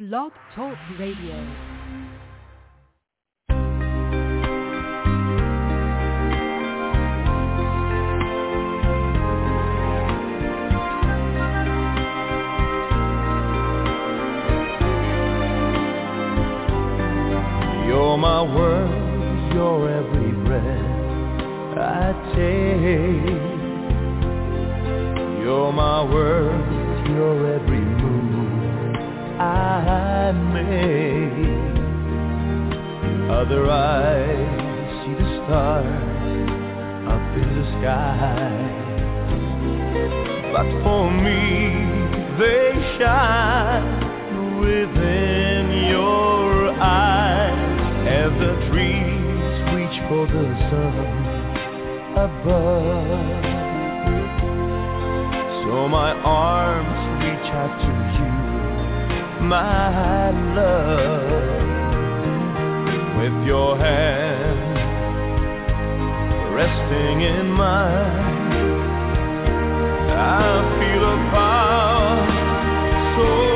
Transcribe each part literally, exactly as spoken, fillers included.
Blog Talk Radio. You're my world, you're every breath I take. You're my world, you're every move I make. Other eyes see the stars up in the sky, but for me they shine within your eyes. As the trees reach for the sun above, so my arms reach out to you, my love. With your hand resting in mine, I feel a power so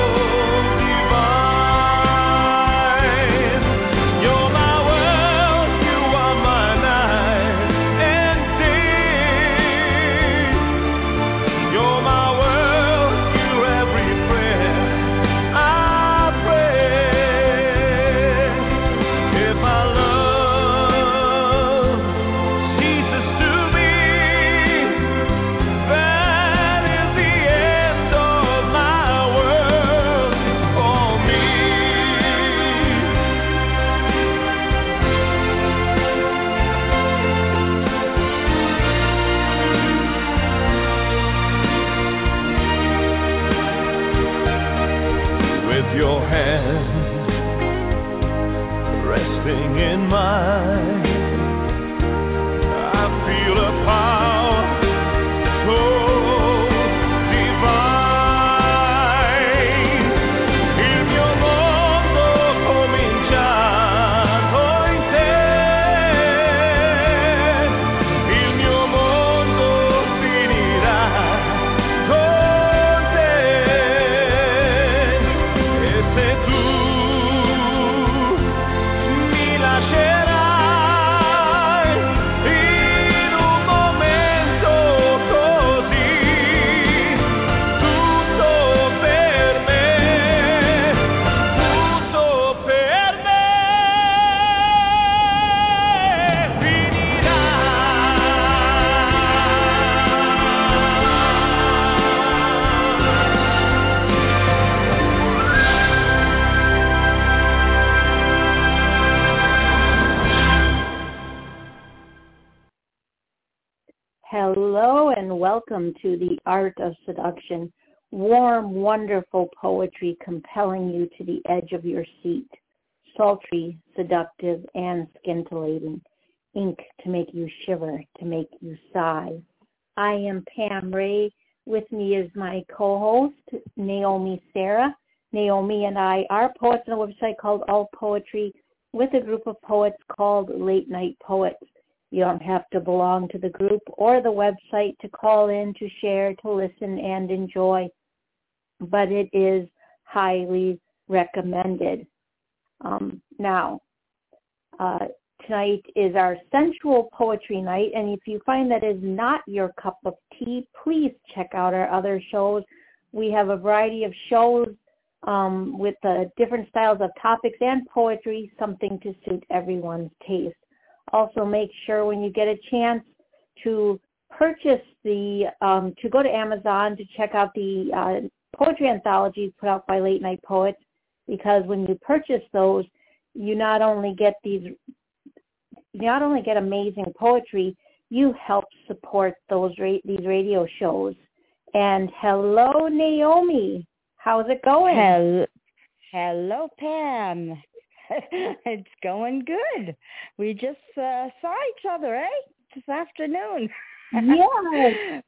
your hand resting in mine, I feel a power so Hello and welcome to The Art of Seduction. Warm, wonderful poetry compelling you to the edge of your seat. Sultry, seductive, and scintillating. Ink to make you shiver, to make you sigh. I am Pam Ray. With me is my co-host, Naomi Sarah. Naomi and I are poets on a website called All Poetry with a group of poets called Late Night Poets. You don't have to belong to the group or the website to call in, to share, to listen, and enjoy, but it is highly recommended. Um, now, uh, tonight is our sensual poetry night, and if you find that is not your cup of tea, please check out our other shows. We have a variety of shows um, with uh, different styles of topics and poetry, something to suit everyone's taste. Also, make sure when you get a chance to purchase the, um, to go to Amazon to check out the uh, poetry anthologies put out by Late Night Poets, because when you purchase those, you not only get these, you not only get amazing poetry, you help support those ra- these radio shows. And hello, Naomi. How's it going? Hello, hello Pam. It's going good. We just uh, saw each other, eh? This afternoon. Yes.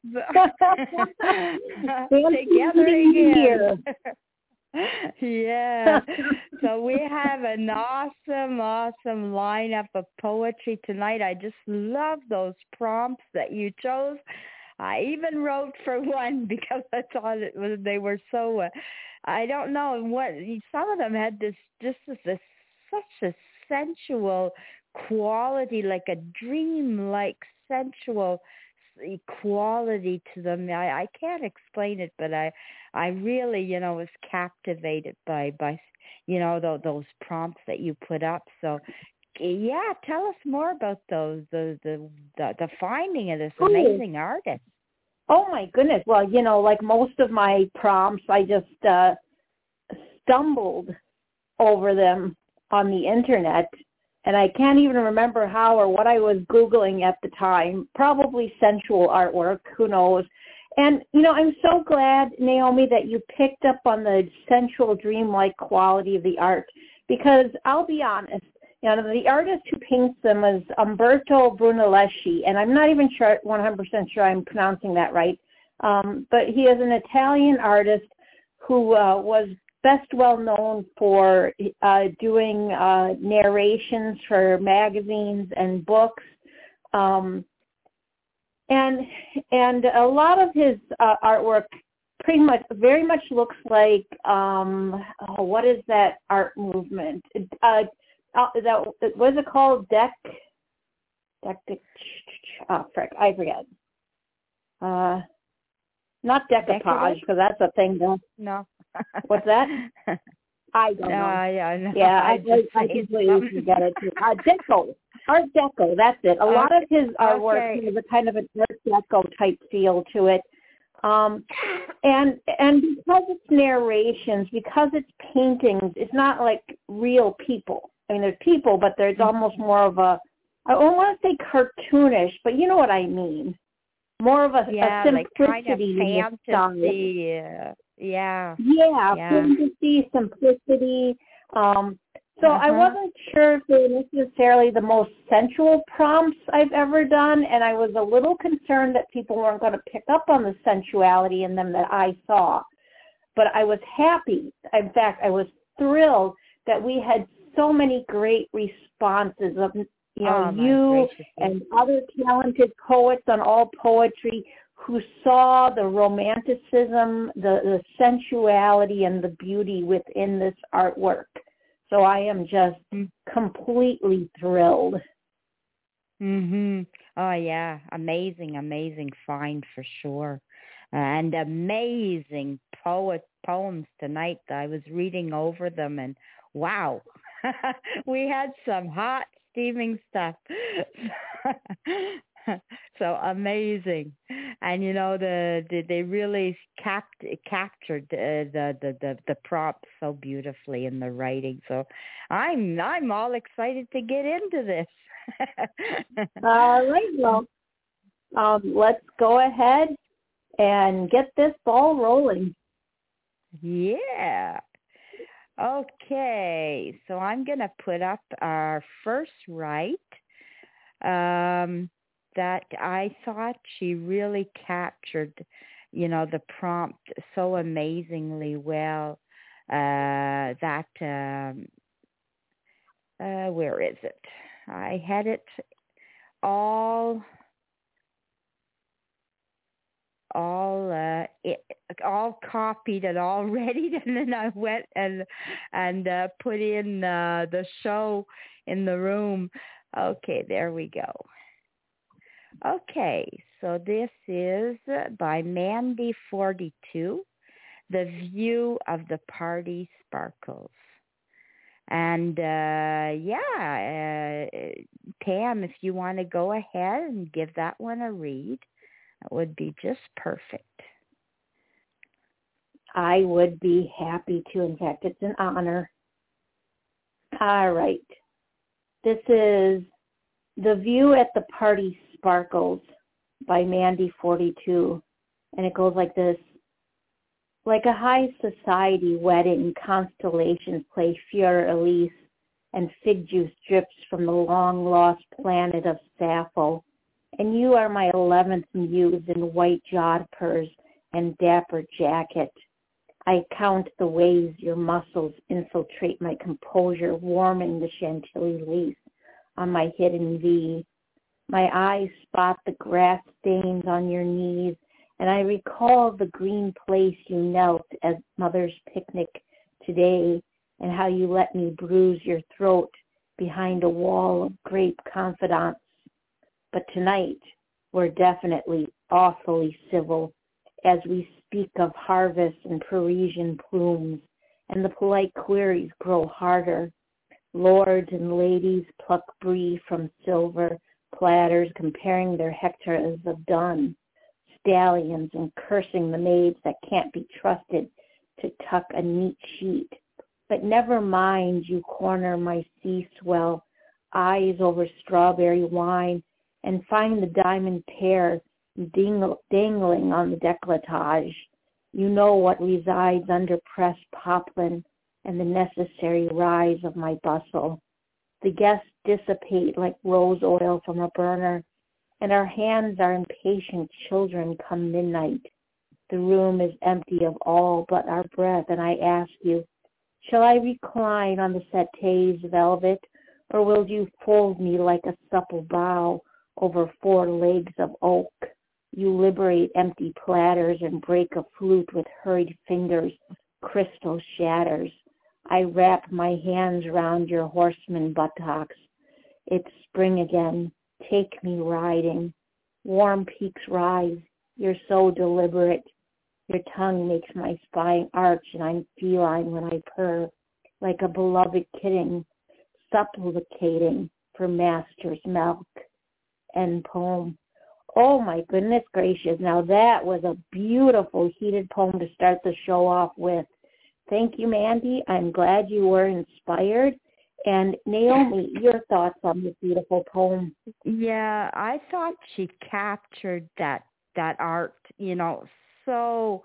Together again. Yeah. So we have an awesome, awesome lineup of poetry tonight. I just love those prompts that you chose. I even wrote for one because I thought it was they were so. Uh, I don't know what some of them had this just this, this such a sensual quality, like a dream-like sensual quality to them. I, I can't explain it, but I I really you know was captivated by by you know those, those prompts that you put up. So. Yeah, tell us more about those, the the the, the finding of this amazing artist. Oh my goodness! Well, you know, like most of my prompts, I just uh, stumbled over them on the internet, and I can't even remember how or what I was Googling at the time. Probably sensual artwork, who knows? And you know, I'm so glad, Naomi, that you picked up on the sensual, dreamlike quality of the art, because I'll be honest. You know, the artist who paints them is Umberto Brunelleschi, and I'm not even sure, one hundred percent sure I'm pronouncing that right. Um, but he is an Italian artist who uh, was best well known for uh, doing uh, narrations for magazines and books, um, and and a lot of his uh, artwork pretty much very much looks like um, oh, what is that art movement? Uh, Uh, that what is it called? Deck, deck, deck oh frick, I forget. Uh, not decoupage, because that's a thing. Though. No. What's that? I don't no, know. Yeah, no, yeah, I, I, I, I completely forget it. Too. Uh, deco, Art Deco. That's it. A okay. lot of his artwork okay. has a kind of an Art Deco type feel to it. Um, and and because it's narrations, because it's paintings, it's not like real people. I mean, there's people, but there's almost more of a, I don't want to say cartoonish, but you know what I mean. More of a, yeah, a simplicity like in the style. Uh, yeah. Yeah, yeah. fantasy, simplicity. Um, so uh-huh. I wasn't sure if they were necessarily the most sensual prompts I've ever done, and I was a little concerned that people weren't going to pick up on the sensuality in them that I saw. But I was happy. In fact, I was thrilled that we had so many great responses of, you know, oh, you and other talented poets on All Poetry who saw the romanticism, the, the sensuality, and the beauty within this artwork. So I am just mm-hmm. completely thrilled. Mhm. Oh yeah, amazing, amazing find for sure, and amazing poet poems tonight. I was reading over them, and wow. We had some hot, steaming stuff. So amazing. And, you know, the, the they really capt, captured uh, the, the, the, the props so beautifully in the writing. So I'm I'm all excited to get into this. All right. Well, um, let's go ahead and get this ball rolling. Yeah. Okay, so I'm going to put up our first write um, that I thought she really captured, you know, the prompt so amazingly well uh, that, um, uh, where is it? I had it all... all uh, it, all copied and all ready, and then I went and and uh, put in uh, the show in the room. Okay, there we go. Okay, so this is by Mandy forty-two, The View of the Party Sparkles. And uh, yeah, uh, Pam, if you want to go ahead and give that one a read, that would be just perfect. I would be happy to. In fact, it's an honor. All right. This is The View at the Party Sparkles by Mandy forty-two. And it goes like this. Like a high society wedding, constellations play Fleur Elise, and fig juice drips from the long-lost planet of Sappho. And you are my eleventh muse in white jodhpurs and dapper jacket. I count the ways your muscles infiltrate my composure, warming the Chantilly lace on my hidden V. My eyes spot the grass stains on your knees, and I recall the green place you knelt at Mother's picnic today, and how you let me bruise your throat behind a wall of grape confidants. But tonight, we're definitely awfully civil as we speak of harvest and Parisian plumes, and the polite queries grow harder. Lords and ladies pluck brie from silver platters, comparing their hectares of dun, stallions, and cursing the maids that can't be trusted to tuck a neat sheet. But never mind, you corner my sea swell, eyes over strawberry wine, and find the diamond pear ding- dangling on the décolletage. You know what resides under pressed poplin and the necessary rise of my bustle. The guests dissipate like rose oil from a burner, and our hands are impatient children come midnight. The room is empty of all but our breath, and I ask you, shall I recline on the settee's velvet, or will you fold me like a supple bough over four legs of oak? You liberate empty platters and break a flute with hurried fingers, crystal shatters. I wrap my hands round your horseman buttocks. It's spring again. Take me riding. Warm peaks rise. You're so deliberate. Your tongue makes my spine arch, and I'm feline when I purr, like a beloved kitten, supplicating for master's milk. End poem. Oh my goodness gracious. Now that was a beautiful heated poem to start the show off with. Thank you, Mandy. I'm glad you were inspired. And Naomi, your thoughts on this beautiful poem? Yeah, I thought she captured that that art, you know, so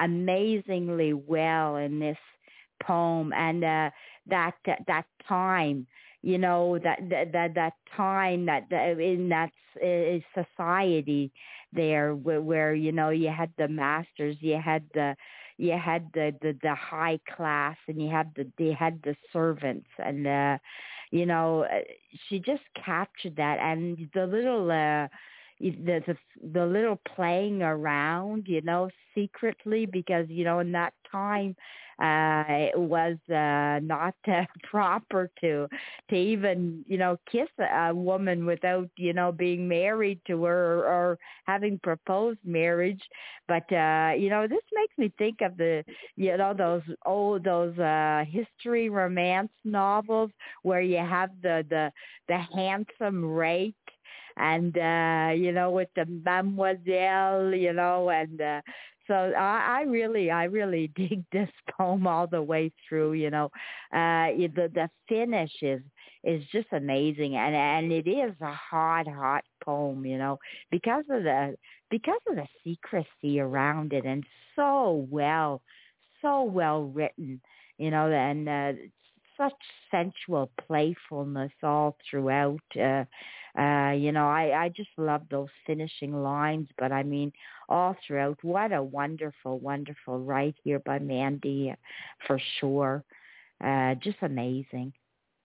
amazingly well in this poem, and uh, that, that that time, you know, that that that, that time that, that in that uh, society there where, where you know you had the masters, you had the you had the, the, the high class, and you had the they had the servants, and uh, you know she just captured that, and the little uh, the, the the little playing around, you know, secretly, because you know in that time uh, it was uh, not uh, proper to to even you know kiss a woman without you know being married to her, or, or having proposed marriage. But uh, you know this makes me think of the you know those old those uh, history romance novels where you have the the the handsome rake. And, uh, you know, with the mademoiselle, you know, and uh, so I, I really, I really dig this poem all the way through, you know. Uh, the, the finish is, is just amazing. And, and it is a hot, hot poem, you know, because of the, because of the secrecy around it, and so well, so well written, you know, and uh, such sensual playfulness all throughout. Uh, uh, you know, I, I just love those finishing lines, but I mean, all throughout, what a wonderful, wonderful write here by Mandy, for sure. Uh, just amazing.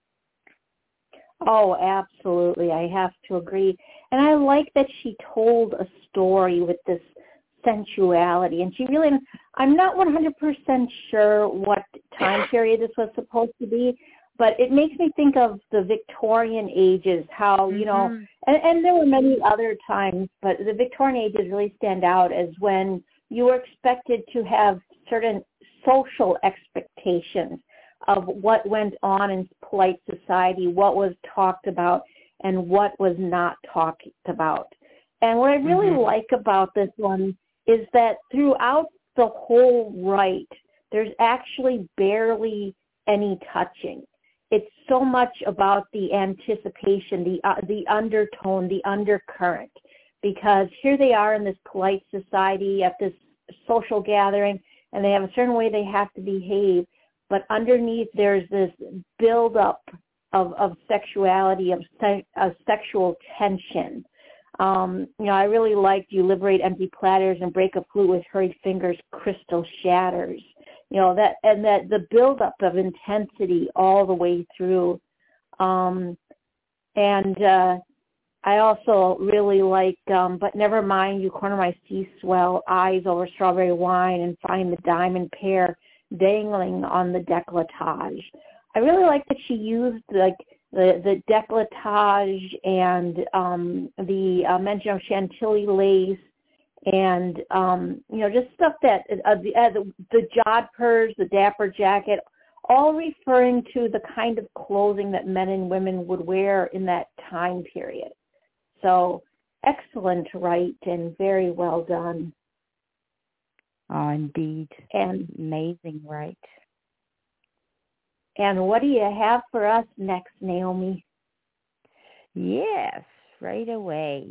Oh, absolutely. I have to agree. And I like that she told a story with this sensuality. And she really, I'm not one hundred percent sure what time period this was supposed to be, but it makes me think of the Victorian ages, how, you know, mm-hmm. and, and there were many other times, but the Victorian ages really stand out as when you were expected to have certain social expectations of what went on in polite society, what was talked about, and what was not talked about. And what I really mm-hmm. like about this one is that throughout the whole rite, there's actually barely any touching. It's so much about the anticipation, the uh, the undertone, the undercurrent, because here they are in this polite society at this social gathering, and they have a certain way they have to behave, but underneath there's this buildup of, of sexuality, of, se- of sexual tension. Um, you know, I really liked you liberate empty platters and break a flute with hurried fingers, crystal shatters. You know, that, and that the buildup of intensity all the way through. Um, and, uh, I also really like, um, but never mind, you corner my sea swell, eyes over strawberry wine, and find the diamond pair dangling on the décolletage. I really like that she used like the, the décolletage and um, the uh, mention of Chantilly lace and, um, you know, just stuff that, uh, the, uh, the, the jodhpurs, the dapper jacket, all referring to the kind of clothing that men and women would wear in that time period. So excellent write and very well done. Oh, indeed. And amazing write. And what do you have for us next, Naomi? Yes, right away.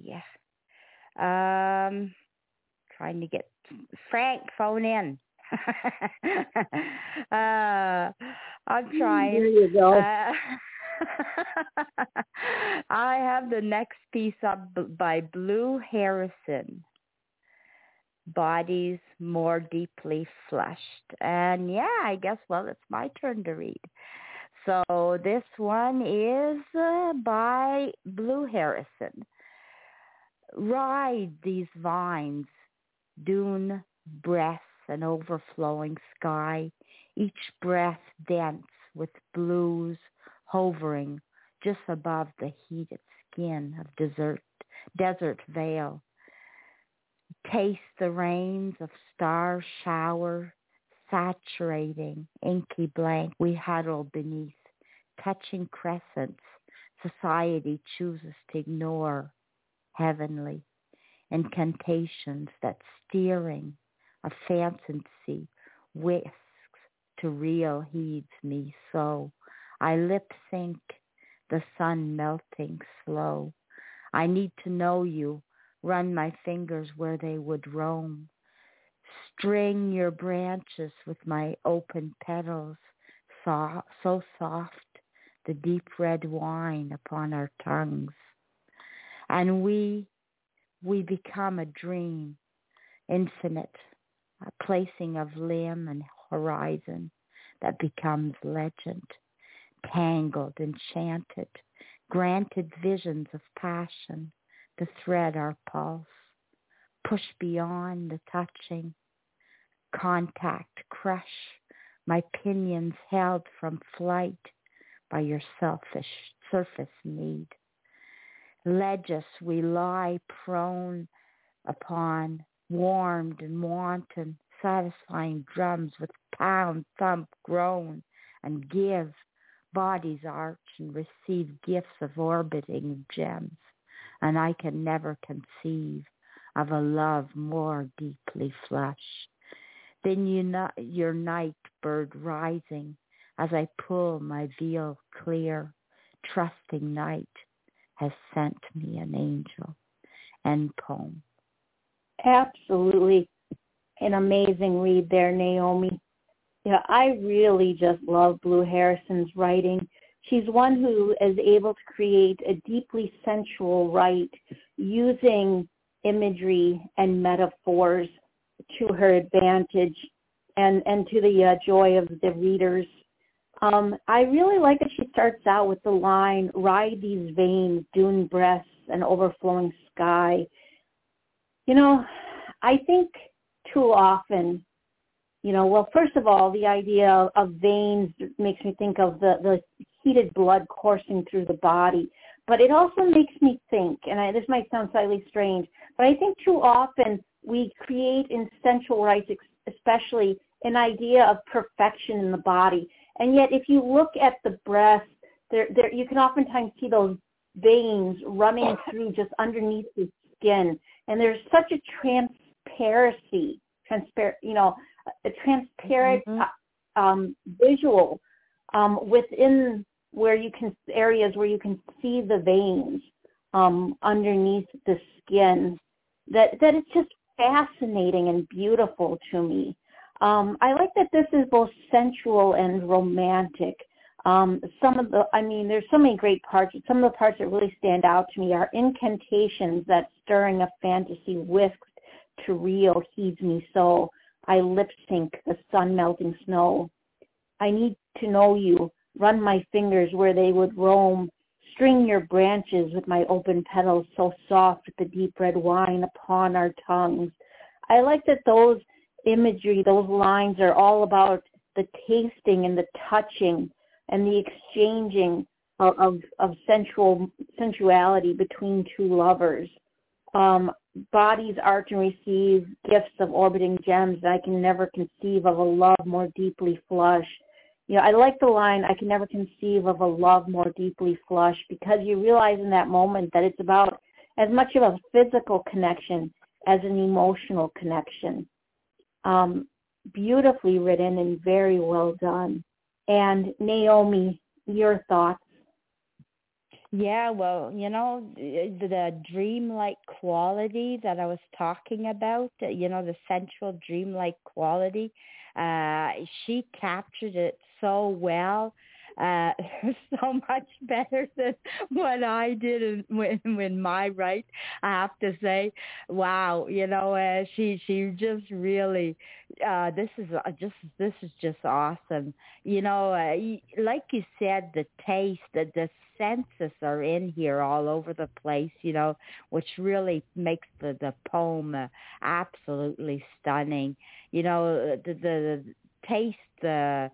Um, trying to get Frank, phone in. uh, I'm trying. There you go. Uh, I have the next piece up by Blue Harrison, Bodies More Deeply Flushed. And yeah, I guess, well, it's my turn to read. So this one is uh, by Blue Harrison. Ride these vines, dune breaths and overflowing sky, each breath dense with blues hovering just above the heated skin of desert, desert veil. Taste the rains of star shower saturating inky blank we huddle beneath, touching crescents society chooses to ignore, heavenly incantations that steering a fantasy whisks to real heeds me so. I lip sync the sun melting slow. I need to know you, run my fingers where they would roam. String your branches with my open petals, so, so soft the deep red wine upon our tongues. And we, we become a dream, infinite, a placing of limb and horizon that becomes legend, tangled, enchanted, granted visions of passion to thread our pulse, push beyond the touching, contact, crush my pinions held from flight by your selfish surface need. Ledge us we lie prone upon, warmed and wanton, satisfying drums with pound, thump, groan, and give, bodies arch and receive gifts of orbiting gems, and I can never conceive of a love more deeply flushed. Then you know, your night bird rising as I pull my veil clear, trusting night has sent me an angel. End poem. Absolutely an amazing read there, Naomi. Yeah, I really just love Blue Harrison's writing. She's one who is able to create a deeply sensual write using imagery and metaphors to her advantage and, and to the uh, joy of the readers. Um, I really like that she starts out with the line, ride these veins, dune breaths, and overflowing sky. You know, I think too often, you know, well, first of all, the idea of, of veins makes me think of the, the heated blood coursing through the body. But it also makes me think, and I, this might sound slightly strange, but I think too often we create in sensual rites, especially, an idea of perfection in the body. And yet, if you look at the breast, there, there you can oftentimes see those veins running through just underneath the skin, and there's such a transparency, transparent, you know, a transparent mm-hmm. um, visual um, within where you can areas where you can see the veins um, underneath the skin. That that it's just fascinating and beautiful to me. Um, I like that this is both sensual and romantic. Um, some of the, I mean, there's so many great parts. Some of the parts that really stand out to me are incantations that stirring a fantasy whisked to real heeds me so. I lip sync the sun melting snow. I need to know you, run my fingers where they would roam, string your branches with my open petals so soft with the deep red wine upon our tongues. I like that those imagery, those lines are all about the tasting and the touching and the exchanging of, of, of sensual sensuality between two lovers. Um, bodies arch and receive gifts of orbiting gems. I can never conceive of a love more deeply flush. You know, I like the line, I can never conceive of a love more deeply flush, because you realize in that moment that it's about as much of a physical connection as an emotional connection. Um, beautifully written and very well done. And Naomi, your thoughts? Yeah, well, you know, the, the dreamlike quality that I was talking about, you know, the sensual dreamlike quality, uh, she captured it so well, uh, so much better than what I did in, in, in my right. I have to say, wow, you know, uh, she she just really, uh, this is uh, just this is just awesome. You know, uh, like you said, the taste, the, the senses are in here all over the place, you know, which really makes the, the poem uh, absolutely stunning. You know, the, the, the taste, the,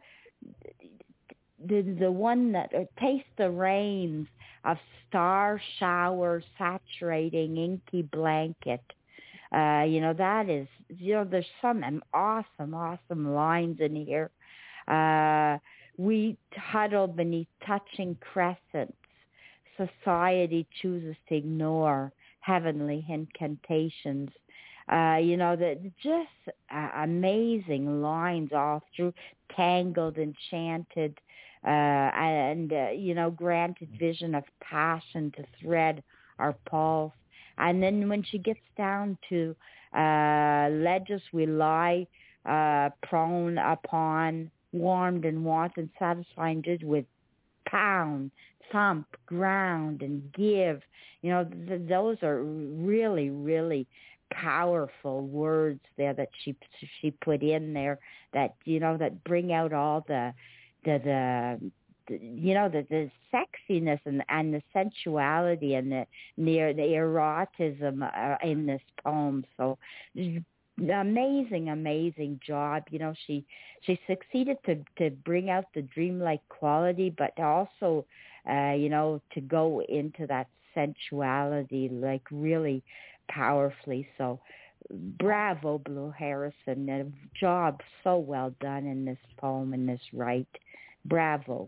the, the one that, uh, taste the rains of star shower saturating inky blanket. Uh, you know, that is, you know, there's some awesome, awesome lines in here. Uh, we huddle beneath touching crescents. Society chooses to ignore heavenly incantations. Uh, you know, the just uh, amazing lines all through, tangled, enchanted, uh, and, uh, you know, granted vision of passion to thread our pulse. And then when she gets down to uh, ledges we lie uh, prone upon, warmed and wanted, satisfying just with pound, thump, ground, and give. You know, th- those are really, really powerful words there that she she put in there. That, you know, that bring out all the the the, the you know the, the sexiness and and the sensuality and the near the erotism uh, in this poem. So. Amazing, amazing job. You know, she she succeeded to, to bring out the dreamlike quality, but also, uh, you know, to go into that sensuality, like, really powerfully. So, bravo, Blue Harrison. A job so well done in this poem, in this right. Bravo.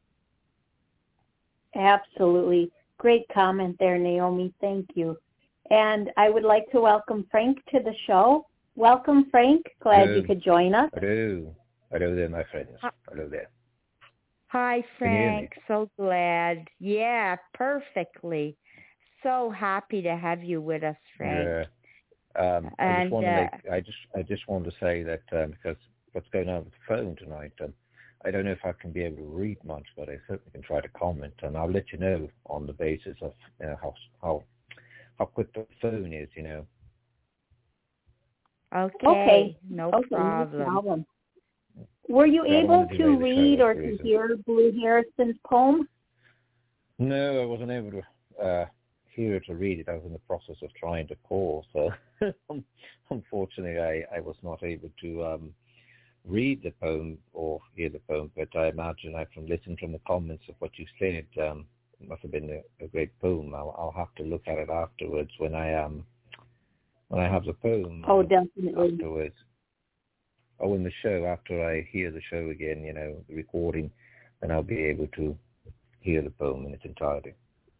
Absolutely. Great comment there, Naomi. Thank you. And I would like to welcome Frank to the show. Welcome, Frank. Glad Hello. you could join us. Hello. Hello there, my friends. Hello there. Hi, Frank. So glad. Yeah, perfectly. So happy to have you with us, Frank. Yeah. Um, I and, just want to uh, make. I just. I just want to say that um, because what's going on with the phone tonight, um, I don't know if I can be able to read much, but I certainly can try to comment, and I'll let you know on the basis of, you know, how how how quick the phone is, you know. Okay. Okay. No okay, problem. No problem. Were you So able to to read or to hear Blue Harrison's poem? No, I wasn't able to uh, hear it or read it. I was in the process of trying to call, so unfortunately I, I was not able to um, read the poem or hear the poem, but I imagine I can listen from the comments of what you said. Um, it must have been a, a great poem. I'll, I'll have to look at it afterwards when I um when I have the poem. Oh, definitely. Afterwards. Oh, in the show, after I hear the show again, you know, the recording, then I'll be able to hear the poem in its entirety.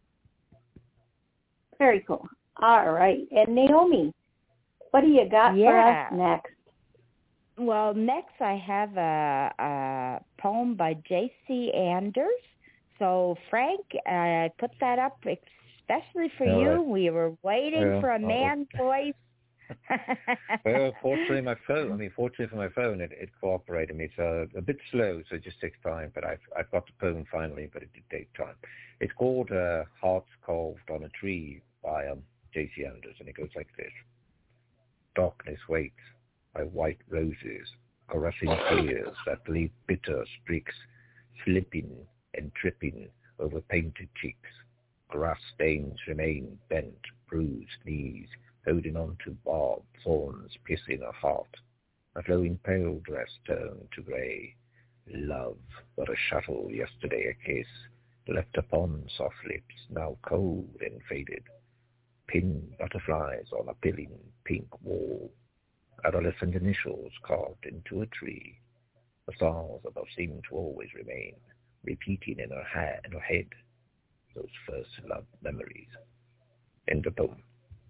Very cool. All right. And Naomi, what do you got yeah. for us next? Well, next I have a, a poem by J C Anders. So, Frank, I put that up especially for All you. right. We were waiting well, for a man's voice. well, fortunately, my phone. I mean, fortunately for my phone, it, it cooperated me. It's uh, a bit slow, so it just takes time. But I've I've got the poem finally, but it did take time. It's called uh, "Hearts Carved on a Tree" by um, J C Anders, and it goes like this: Darkness waits by white roses, caressing tears that leave bitter streaks, slipping and tripping over painted cheeks. grass stains remain, bent, bruised knees, holding on to barbed thorns piercing her heart. A flowing pale dress turned to grey. Love, but a shuttle yesterday a kiss, left upon soft lips, now cold and faded. Pinned butterflies on a peeling pink wall. Adolescent initials carved into a tree. The stars above seem to always remain, repeating in her, ha- in her head those first love memories. End of poem.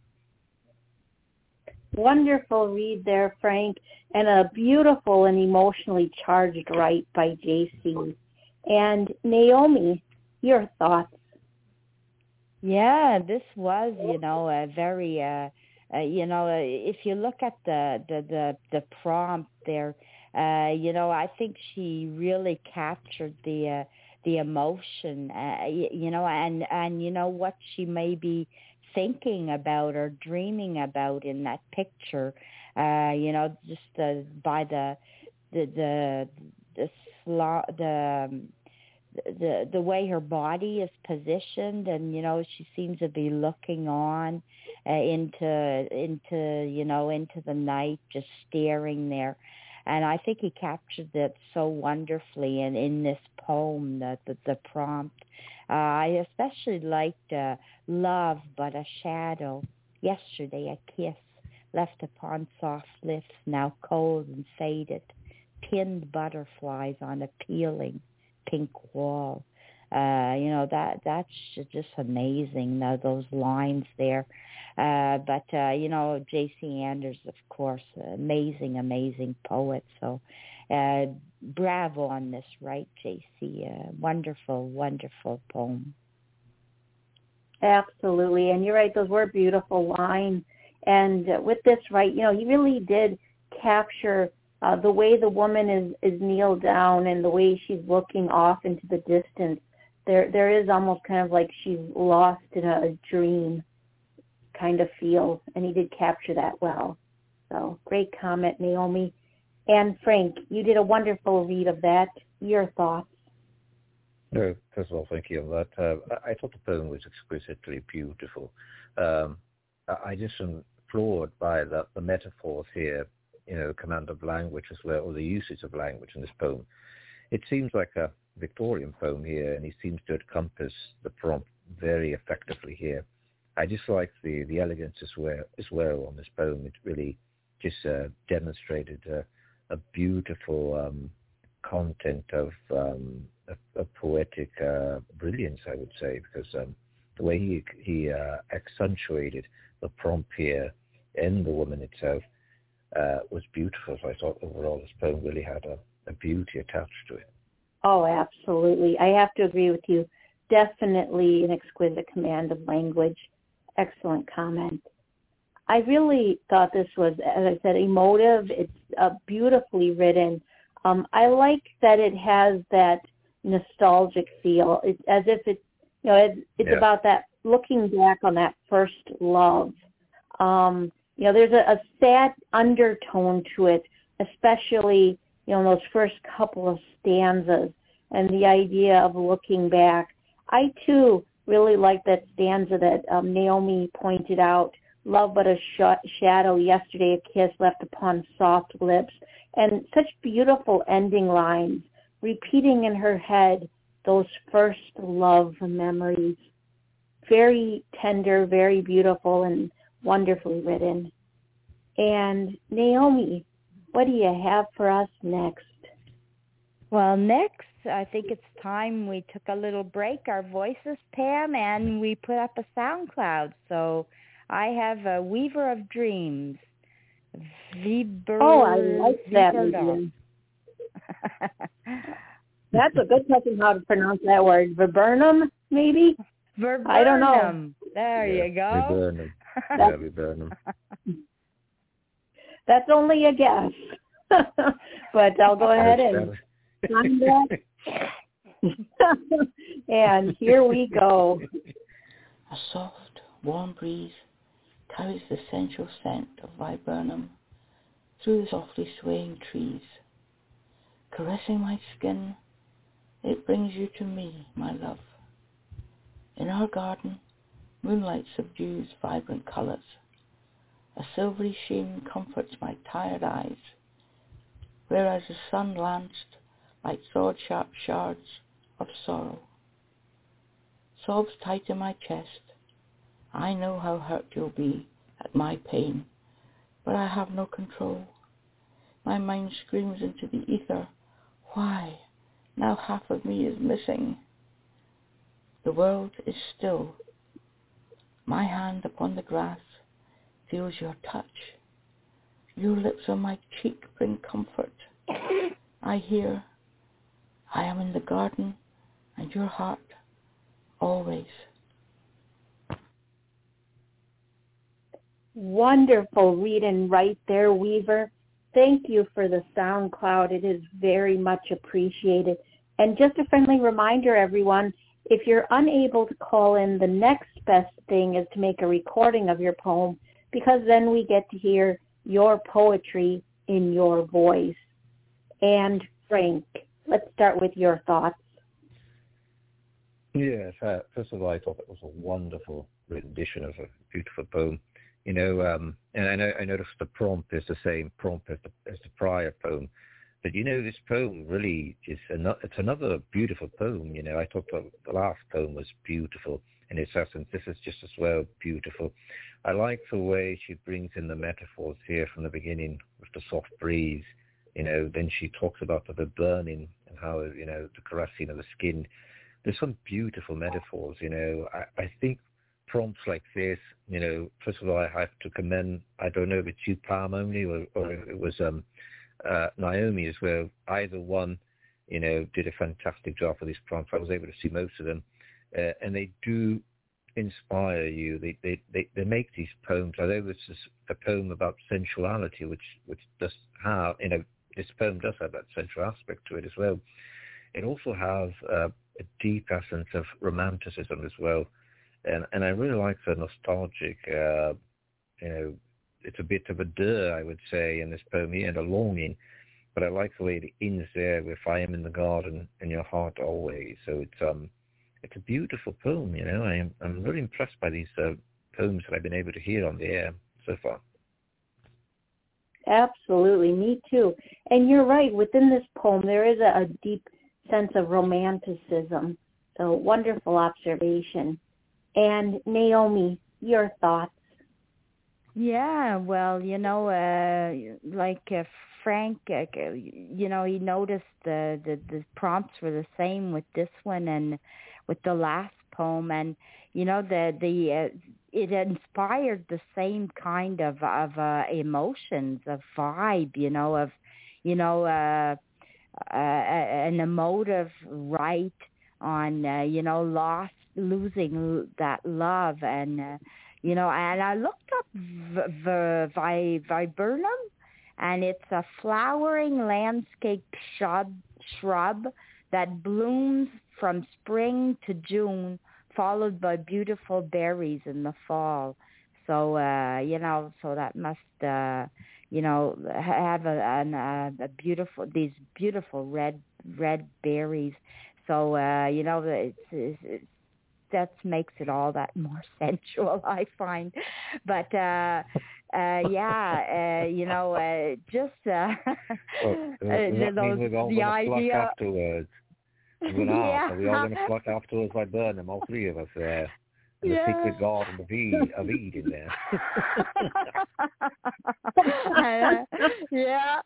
Wonderful read there, Frank, and a beautiful and emotionally charged write by J C. And Naomi, your thoughts? Yeah, this was, you know, a very, uh, uh, you know, uh, if you look at the the the, the prompt there, uh, you know, I think she really captured the uh, the emotion, uh, you, you know, and and you know what she may be thinking about or dreaming about in that picture, uh, you know, just uh, by the the the the slo- the um, the the way her body is positioned, and you know she seems to be looking on uh, into into you know into the night, just staring there. And I think he captured it so wonderfully in, in this poem, the, the, the prompt. Uh, I especially liked uh, love but a shadow, yesterday a kiss, left upon soft lips, now cold and faded, pinned butterflies on a peeling pink wall. Uh, you know, that that's just amazing, uh, those lines there. Uh, but, uh, you know, J C. Anders, of course, amazing, amazing poet. So uh, bravo on this, right, J C? Uh, wonderful, wonderful poem. Absolutely. And you're right, those were beautiful lines. And uh, with this, right, you know, he really did capture uh, the way the woman is, is kneeled down and the way she's looking off into the distance. There, there is almost kind of like she's lost in a, a dream kind of feel, and he did capture that well. So great comment, Naomi. And Frank, you did a wonderful read of that. Your thoughts? No, first of all, thank you on that. Uh, I, I thought the poem was exquisitely beautiful. Um, I, I just am floored by the, the metaphors here, you know, command of language as well, or the usage of language in this poem. It seems like a Victorian poem here, and he seems to encompass the prompt very effectively here. I just like the, the elegance as well, as well on this poem. It really just uh, demonstrated uh, a beautiful um, content of um, a, a poetic uh, brilliance, I would say, because um, the way he he uh, accentuated the prompt here and the woman itself uh, was beautiful. So I thought overall this poem really had a, a beauty attached to it. Oh, absolutely. I have to agree with you. Definitely an exquisite command of language. Excellent comment. I really thought this was, as I said, emotive. It's uh, beautifully written. Um, I like that it has that nostalgic feel. It's as if it's, you know, it's, it's yeah. about that looking back on that first love. Um, you know, there's a, a sad undertone to it, especially, you know, in those first couple of stanzas, and the idea of looking back. I, too, really like that stanza that um, Naomi pointed out, love but a sh- shadow, yesterday a kiss left upon soft lips, and such beautiful ending lines, repeating in her head those first love memories. Very tender, very beautiful, and wonderfully written. And Naomi, what do you have for us next? Well, next, I think it's time we took a little break, our voices, Pam, and we put up a SoundCloud. So I have a Weaver of Dreams. Viber- oh, I like that Viburnum. That's a good question how to pronounce that word. Viburnum, maybe? Viburnum. I don't know. There yeah, you go. Viburnum. Yeah, Viburnum. That's only a guess. But I'll go ahead and find that. And here we go. A soft, warm breeze carries the sensual scent of viburnum through the softly swaying trees. Caressing my skin, it brings you to me, my love. In our garden, moonlight subdues vibrant colours. A silvery sheen comforts my tired eyes, whereas the sun lanced like sword-sharp shards of sorrow. Sobs tight in my chest. I know how hurt you'll be at my pain, but I have no control. My mind screams into the ether, why? Now half of me is missing. The world is still. My hand upon the grass feels your touch. Your lips on my cheek bring comfort. I hear, I am in the garden, and your heart, always. Wonderful reading right there, Weaver. Thank you for the SoundCloud. It is very much appreciated. And just a friendly reminder, everyone, if you're unable to call in, the next best thing is to make a recording of your poem, because then we get to hear your poetry in your voice. And Frank, let's start with your thoughts. Yes, uh, first of all, I thought it was a wonderful rendition of a beautiful poem. You know, um, and I, know, I noticed the prompt is the same prompt as the, as the prior poem. But, you know, this poem really is another, it's another beautiful poem. You know, I thought the, the last poem was beautiful in its essence. This is just as well beautiful. I like the way she brings in the metaphors here from the beginning with the soft breeze. You know, then she talks about the burning and how, you know, the caressing of the skin. There's some beautiful metaphors, you know. I, I think prompts like this, you know, first of all, I have to commend, I don't know if it's you, Palm, only, or, or if it was um, uh, Naomi as well. Either one, you know, did a fantastic job for these prompts. I was able to see most of them. Uh, and they do inspire you. They, they, they, they make these poems, although this is a poem about sensuality, which, which does have, you know, this poem does have that sensual aspect to it as well. It also has uh, a deep essence of romanticism as well. And and I really like the nostalgic, uh, you know, it's a bit of a duh, I would say, in this poem here, and a longing. But I like the way it ends there with "I am in the garden and your heart always." So it's um, it's a beautiful poem, you know. I am I'm really impressed by these uh, poems that I've been able to hear on the air so far. Absolutely, me too. And you're right. Within this poem, there is a, a deep sense of romanticism. So wonderful observation. And Naomi, your thoughts? Yeah, well, you know, uh, like uh, Frank, uh, you know, he noticed the, the the prompts were the same with this one and with the last poem, and you know, the the uh, it inspired the same kind of of uh, emotions, of vibe, you know, of you know, uh, uh, an emotive write on uh, you know, lost. losing that love, and uh, you know, and I looked up v- v- vi- viburnum, and it's a flowering landscape shrub shrub that blooms from spring to June, followed by beautiful berries in the fall. So uh, you know, so that must uh, you know, have a, an, a, a beautiful these beautiful red red berries. So uh, you know, it's, it's, it's that makes it all that more sensual, I find. But uh, uh, yeah, uh, you know, uh, just uh, well, does that uh, mean we're all the going to flock idea. afterwards? I'm going to Yeah. ask, are we all going to flock afterwards by Burnham, all three of us there? In the Yeah. secret garden of Eve, of Eden there. uh, yeah.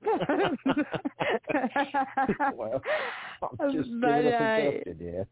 Well, I'm just But, giving a uh, suggestion here.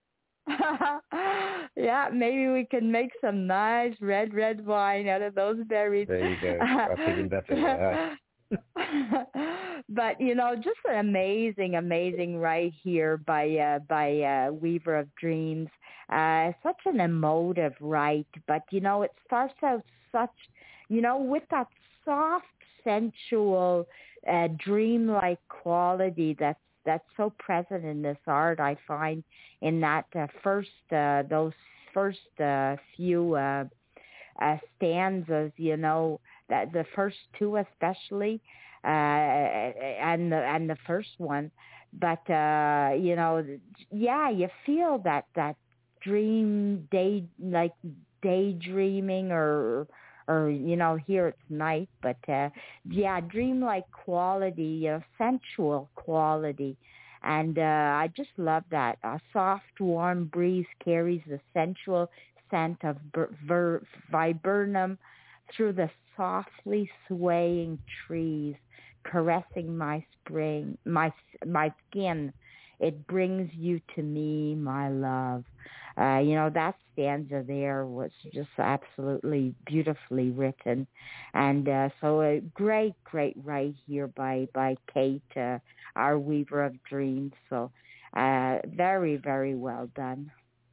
Yeah, maybe we can make some nice red, red wine out of those berries. There you go. That's even better. Yeah. But you know, just an amazing, amazing right here by uh, by uh, Weaver of Dreams. Uh, such an emotive right, but you know, it starts out such, you know, with that soft, sensual, uh, dreamlike quality that's that's so present in this art. I find in that uh, first, uh, those first uh, few uh, uh, stanzas, you know, that the first two especially, uh, and the and the first one. But uh, you know, yeah, you feel that that dream, day like daydreaming or or you know, here it's night, but uh, yeah, dreamlike quality, uh, sensual quality. And uh, I just love that. A soft, warm breeze carries the sensual scent of ver- ver- viburnum through the softly swaying trees, caressing my spring, my my skin. It brings you to me, my love. Uh, you know, that stanza there was just absolutely beautifully written. And uh, so a great, great write here by, by Kate, uh, our Weaver of Dreams. So uh, very, very well done.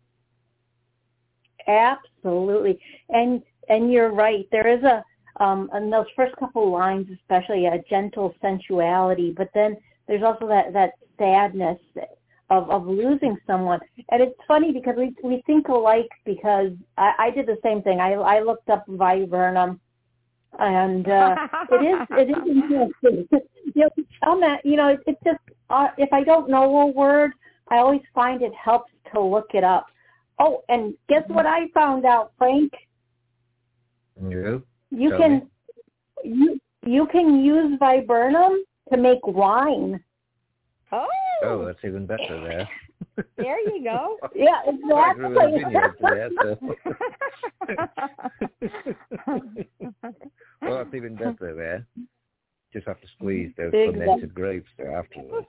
Absolutely. And and you're right. There is a, um, in those first couple lines especially, a gentle sensuality, but then there's also that, that sadness of, of losing someone. And it's funny because we we think alike, because I, I did the same thing. I, I looked up viburnum, and uh, it is it is interesting. you know, tell me, you know, it's just, uh, if I don't know a word, I always find it helps to look it up. Oh, and guess what I found out, Frank? You? You Tell can me. you you can use viburnum to make wine. Oh, Oh, that's even better there. there you go. Yeah, I grew in a exactly. vineyard there, so. Well, that's even better there. Just have to squeeze those Exactly. fermented grapes there afterwards.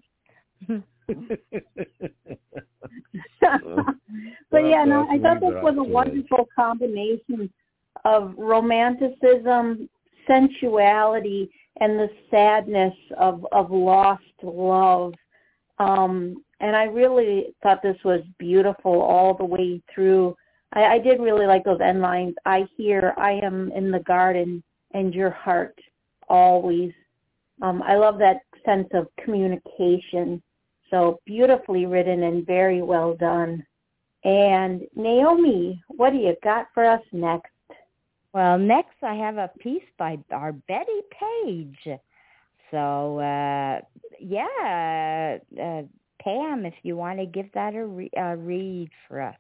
But yeah, no, Well, I thought this Weaver was a afterwards. wonderful combination of romanticism, sensuality, and the sadness of, of lost love. Um, and I really thought this was beautiful all the way through. I, I did really like those end lines. I hear, I am in the garden, and your heart always. Um, I love that sense of communication. So beautifully written and very well done. And Naomi, what do you got for us next? Well, next I have a piece by our Betty Page. So, uh, yeah, uh, Pam, if you want to give that a, re- a read for us.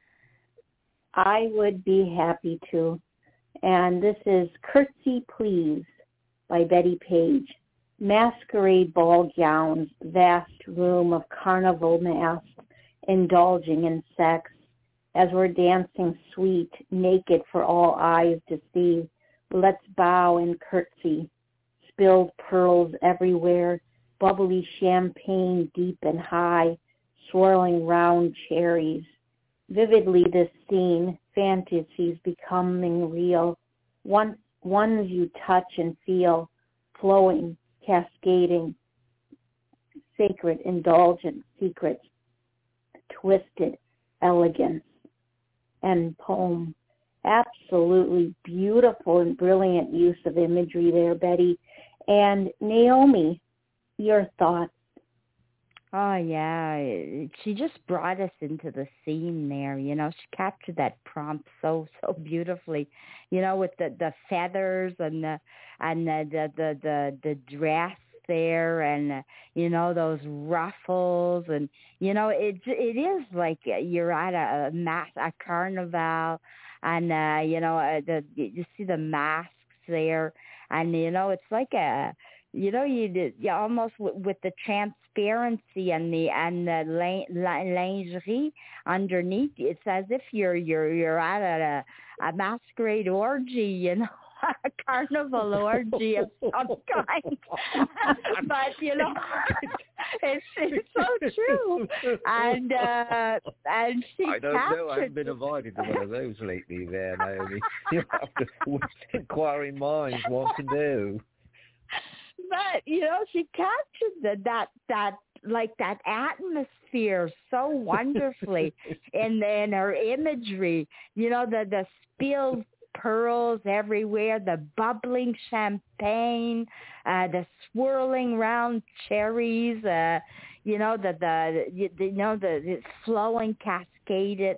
I would be happy to. And this is Curtsy Please by Betty Page. Masquerade ball gowns, vast room of carnival masks, indulging in sex, as we're dancing sweet, naked for all eyes to see. Let's bow and curtsy. Spilled pearls everywhere, bubbly champagne deep and high, swirling round cherries. Vividly this scene, fantasies becoming real, one, ones you touch and feel, flowing, cascading, sacred, indulgent secrets, twisted elegance, and poem. Absolutely beautiful and brilliant use of imagery there, Betty. And Naomi, your thoughts? Oh, yeah. She just brought us into the scene there. You know, she captured that prompt so, so beautifully, you know, with the, the feathers and the, and the, the, the, the, the dress there and, uh, you know, those ruffles. And, you know, it, it is like you're at a, a mass, a carnival, and, uh, you know, uh, the, you see the masks there. And, you know, it's like a, you know, you, you almost with, with the transparency and the and the lingerie underneath, it's as if you're you're you're at a a masquerade orgy, you know, a carnival orgy of some kind. But you know, it's it's so true. And uh, and she I don't captured. know. I haven't been invited to one of those lately, there, Naomi. You have to inquiring minds what to do. But, you know, she captured the, that, that, like that atmosphere so wonderfully in, in her imagery, you know, the, the spilled pearls everywhere, the bubbling champagne, uh, the swirling round cherries, uh, you know, the, the, you, you know, the, the flowing cascaded,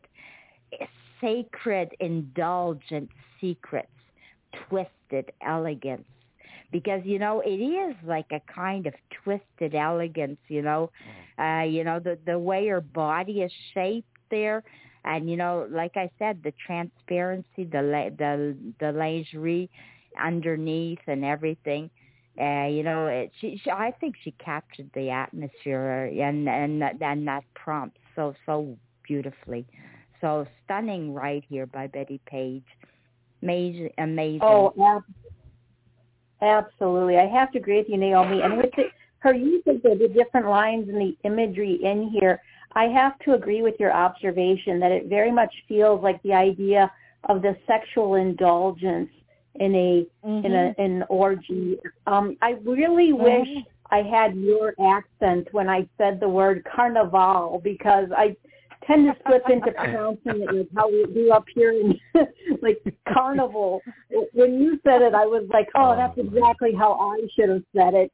sacred, indulgent secrets, twisted elegance. Because, you know, it is like a kind of twisted elegance, you know, uh, you know, the, the way her body is shaped, there. And, you know, like I said, the transparency, the la- the the lingerie underneath and everything. Uh, you know, it, she, she, I think she captured the atmosphere and and and that prompt so so beautifully. So stunning, right here by Betty Page. Amazing, amazing. Oh, ab- absolutely. I have to agree with you, Naomi. And with the, her use of the, the different lines and the imagery in here, I have to agree with your observation that it very much feels like the idea of the sexual indulgence in a mm-hmm. in a in an orgy. Um, I really mm-hmm. wish I had your accent when I said the word carnival, because I tend to slip into pronouncing it like how we do up here in like carnival. When you said it, I was like, oh, that's exactly how I should have said it.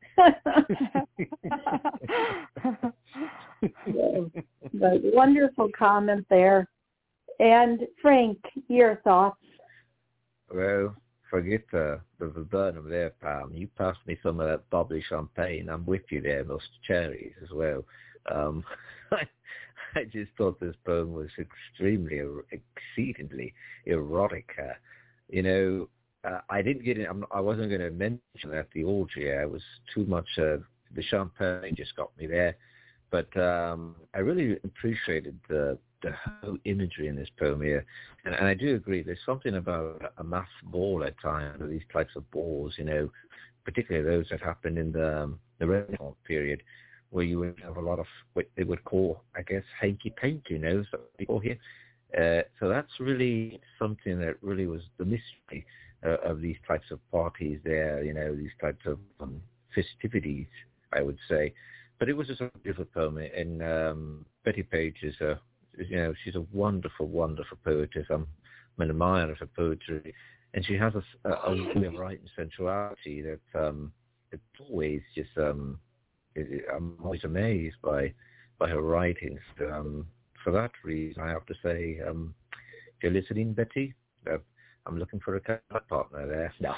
So, but wonderful comment there. And Frank, your thoughts? Well, forget the the viburnum there, Pam. You passed me some of that bubbly champagne. I'm with you there, those cherries as well. Um, I, I just thought this poem was extremely, exceedingly erotic. Uh, you know, uh, I didn't get it. I'm, I wasn't going to mention that the orgy. I was too much. Uh, the champagne just got me there. But um, I really appreciated the the whole imagery in this poem here. And, and I do agree, there's something about a mass ball at times, or these types of balls, you know, particularly those that happened in the, um, the Renaissance period, where you would have a lot of what they would call, I guess, hanky-panky, you know, so people here. Uh, so that's really something that really was the mystery uh, of these types of parties there, you know, these types of um, festivities, I would say. But it was just a beautiful poem, and um, Betty Page is a, you know, she's a wonderful, wonderful poetess. I'm, I'm an admirer of her poetry, and she has a, a, a way of writing sensuality that um, it's always just, um, it, I'm always amazed by by her writings. Um, for that reason, I have to say, um, if you're listening, Betty, uh, I'm looking for a partner there. No.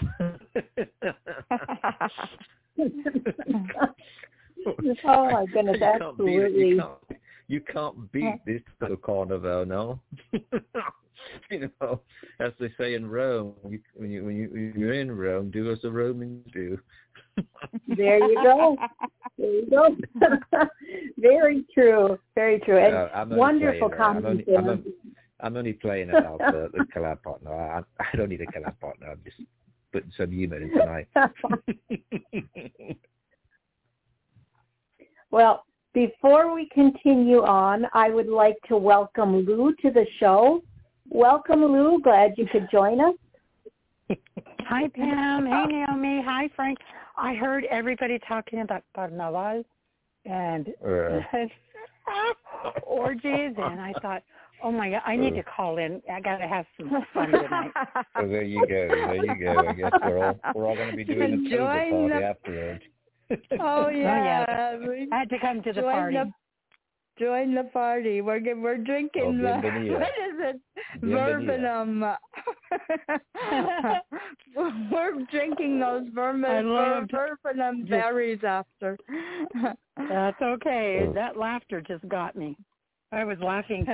Oh my goodness, you absolutely. Can't beat, you, can't, you can't beat this little carnival, no. You know, as they say in Rome, you, when, you, when, you, when you're in Rome, do as the Romans do. There you go. There you go. Very true. Very true. And uh, wonderful comment. I'm only, I'm, only, I'm only playing about the, the collab partner. I, I don't need a collab partner. I'm just putting some humor in tonight. Well, before we continue on, I would like to welcome Lou to the show. Welcome, Lou. Glad you could join us. Hi, Pam. Hey, Naomi. Hi, Frank. I heard everybody talking about Carnaval and uh. orgies, and I thought, oh, my God, I need to call in. I got to have some fun tonight. So there you go. There you go. I guess we're all, we're all going to be doing a toga party the... afterwards. Oh yeah, oh, yeah. I had to come to the join party. The, join the party. We're we're drinking. Oh, uh, what is it? Verbinum. We're drinking those vermin, verbinum berries after. That's okay. That laughter just got me. I was laughing.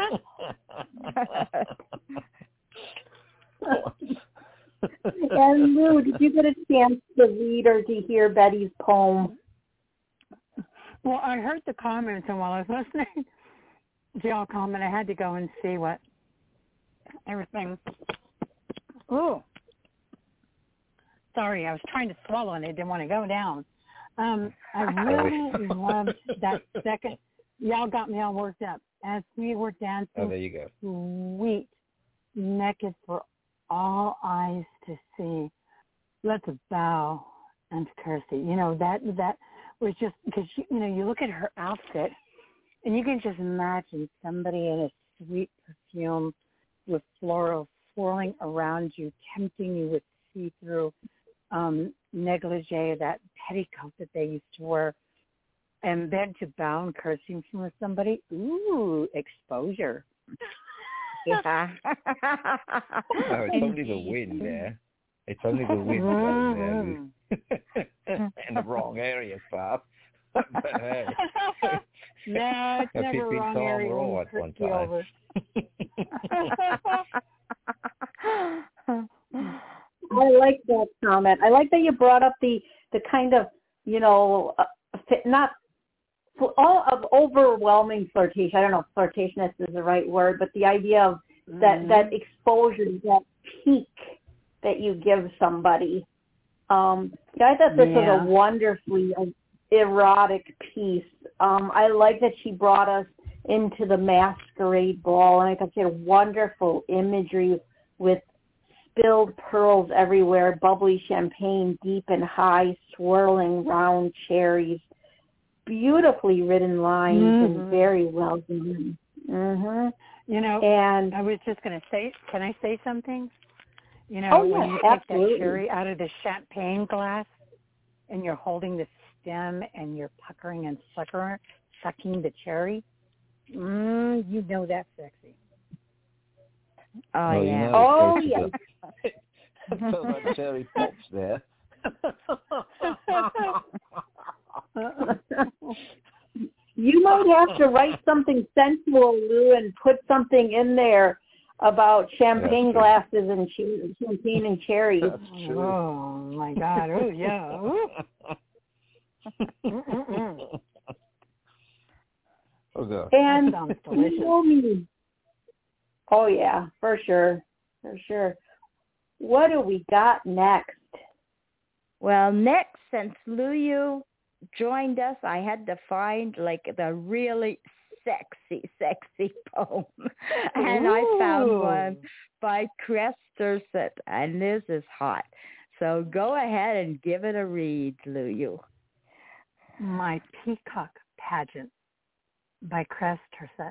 And Lou, did you get a chance to read or to hear Betty's poem? Well, I heard the comments, and while I was listening to y'all comment, I had to go and see what everything. Oh, sorry, I was trying to swallow and it didn't want to go down. Um, I really loved that second. Y'all got me all worked up as we were dancing. Oh, there you go. Sweet, naked for all eyes to see. Let's bow and curtsy. You know, that that was just, because, you know, you look at her outfit, and you can just imagine somebody in a sweet perfume with floral swirling around you, tempting you with see-through um, negligee, that petticoat that they used to wear, and then to bow and curtsy from somebody. Ooh, exposure. Yeah. No, it's only the wind there. It's only the wind blowing there. In the wrong area, Bob. But hey, No, it's never Pippi wrong, Tom Harry, Raw when at one you time. over. I like that comment. I like that you brought up the, the kind of, you know, uh, not all of overwhelming flirtation. I don't know if flirtatiousness is the right word, but the idea of that, mm-hmm. that exposure, that peak that you give somebody. Um, I thought this yeah. was a wonderfully erotic piece. Um, I like that she brought us into the masquerade ball, and I thought she had wonderful imagery with spilled pearls everywhere, bubbly champagne, deep and high, swirling round cherries, beautifully written lines, mm-hmm. and very well done. Mm-hmm. You know, and I was just going to say, can I say something? You know, oh, yeah, when you absolutely. take that cherry out of the champagne glass and you're holding the stem and you're puckering and sucker, sucking the cherry, mm, you know that's sexy. Oh, well, yeah. You know, oh, yeah. So that cherry pops there. You might have to write something sensual, Lou, and put something in there about champagne glasses and champagne and cherries. That's true. Oh, my God. Oh, yeah. Oh, God. And that sounds delicious. Oh, yeah, for sure. For sure. What do we got next? Well, next, since Luyu joined us, I had to find like the really sexy, sexy poem. And Ooh. I found one by Crester, and this is hot. So go ahead and give it a read, Luyu. My Peacock Pageant by Crester.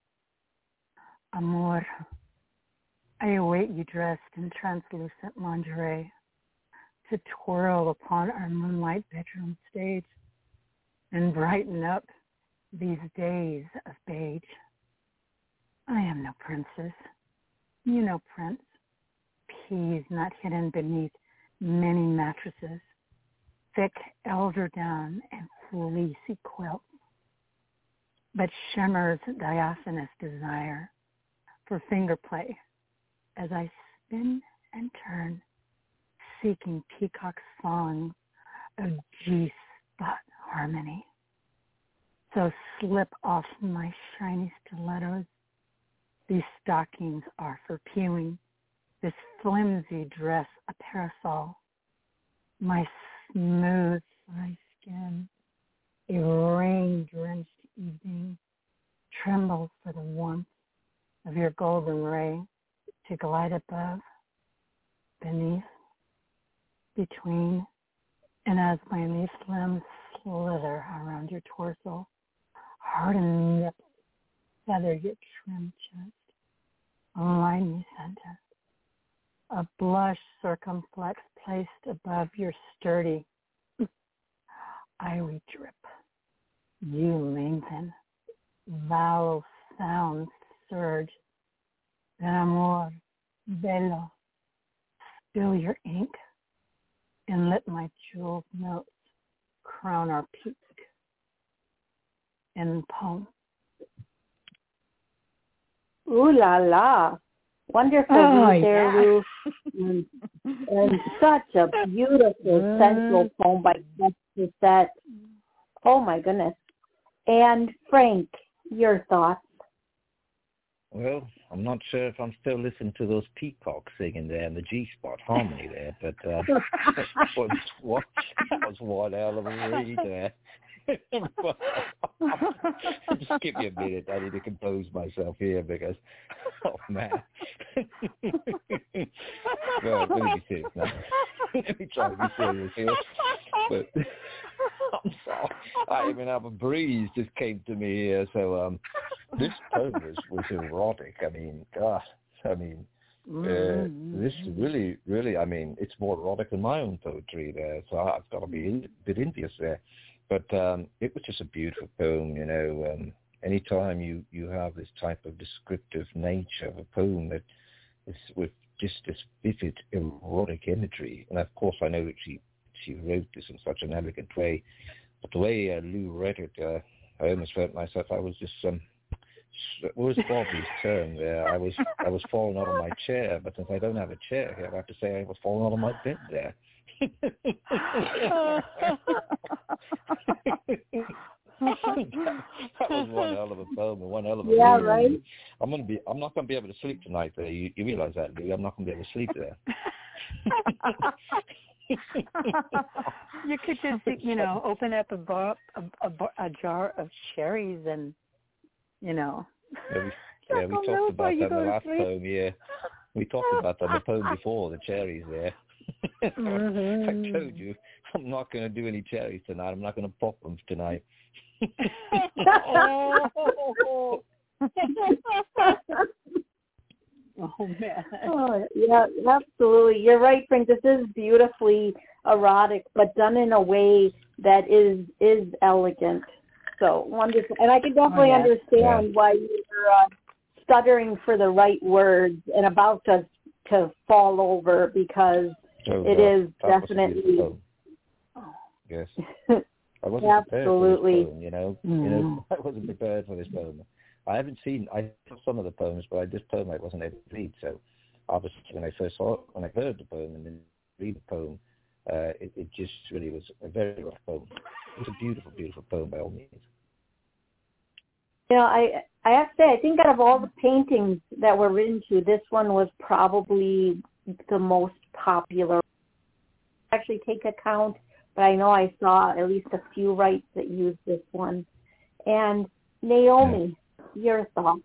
Amor, I await you dressed in translucent lingerie to twirl upon our moonlight bedroom stage and brighten up these days of beige. I am no princess. You know prince. Peas not hidden beneath many mattresses, thick eiderdown and fleecy quilts, but shimmers diaphanous desire for finger play as I spin and turn, seeking peacock songs of G-spot harmony. So slip off my shiny stilettos. These stockings are for peeling. This flimsy dress a parasol. My smooth thigh skin, a rain-drenched evening, trembles for the warmth of your golden ray to glide above, beneath, between, and as my leaf limbs slither around your torso, hardened nips feather your trim chest, align me center, a blush circumflex placed above your sturdy, ivory drip. You lengthen, vowel sounds surge, then amor, bello, spill your ink, and let my jeweled notes crown our peak. In poem. Ooh la la. Wonderful oh, read there, yeah. Lou. and, and such a beautiful sensual poem by Crester. Oh my goodness. And Frank, your thoughts? Well, I'm not sure if I'm still listening to those peacocks singing there and the G-spot harmony there, but uh, that was what that was one hell of a read there. Just give me a minute. I need to compose myself here because, oh man. Well, let me be serious now. Let me try to be serious here. But I'm sorry. I mean, a breeze just came to me here. So um, this poem was, was erotic. I mean, gosh. I mean, uh, this really, really, I mean, it's more erotic than my own poetry there. So I've got to be a bit envious there. But um, it was just a beautiful poem, you know. Um, anytime you, you have this type of descriptive nature of a poem that is with just this vivid erotic imagery, and of course I know that she, she wrote this in such an elegant way, but the way uh, Lou read it, uh, I almost felt myself. I was just um, what was Bobby's term there? I was I was falling out of my chair, but since I don't have a chair here, I have to say I was falling out of my bed there. That was one hell of a poem and one hell of a yeah, movie. right. I'm gonna be. I'm not gonna be able to sleep tonight. There, you, you realize that, Lou? I'm not gonna be able to sleep there. You could just, you know, open up a bar, a, a, bar, a jar of cherries, and you know. Yeah, we, yeah, we talked about that in the last sleep. poem. Yeah, we talked about that in the poem before. The cherries there. Mm-hmm. I told you, I'm not going to do any cherries tonight. I'm not going to pop them tonight. oh. Oh, man. Oh, yeah, absolutely. You're right, Frank. This is beautifully erotic, but done in a way that is is elegant. So wonderful. And I can definitely oh, yeah. understand Yeah. why you're uh, stuttering for the right words and about to to fall over because Oh, it God, is that definitely. was a yes. I wasn't Absolutely. prepared for this poem, you know. Mm. You know, I wasn't prepared for this poem. I haven't seen, I saw some of the poems, but I, this poem I wasn't able to read. So, obviously, when I first saw it, when I heard the poem and then read the poem, uh, it, it just really was a very rough poem. It's a beautiful, beautiful poem by all means. You know, I I have to say, I think out of all the paintings that were written to, this one was probably the most popular. Actually, take account, but I know I saw at least a few rights that used this one. And Naomi, yeah. Your thoughts?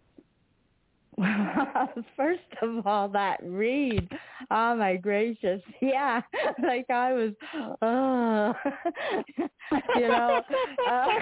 First of all, that read, oh my gracious, yeah, like I was, oh, you know, uh,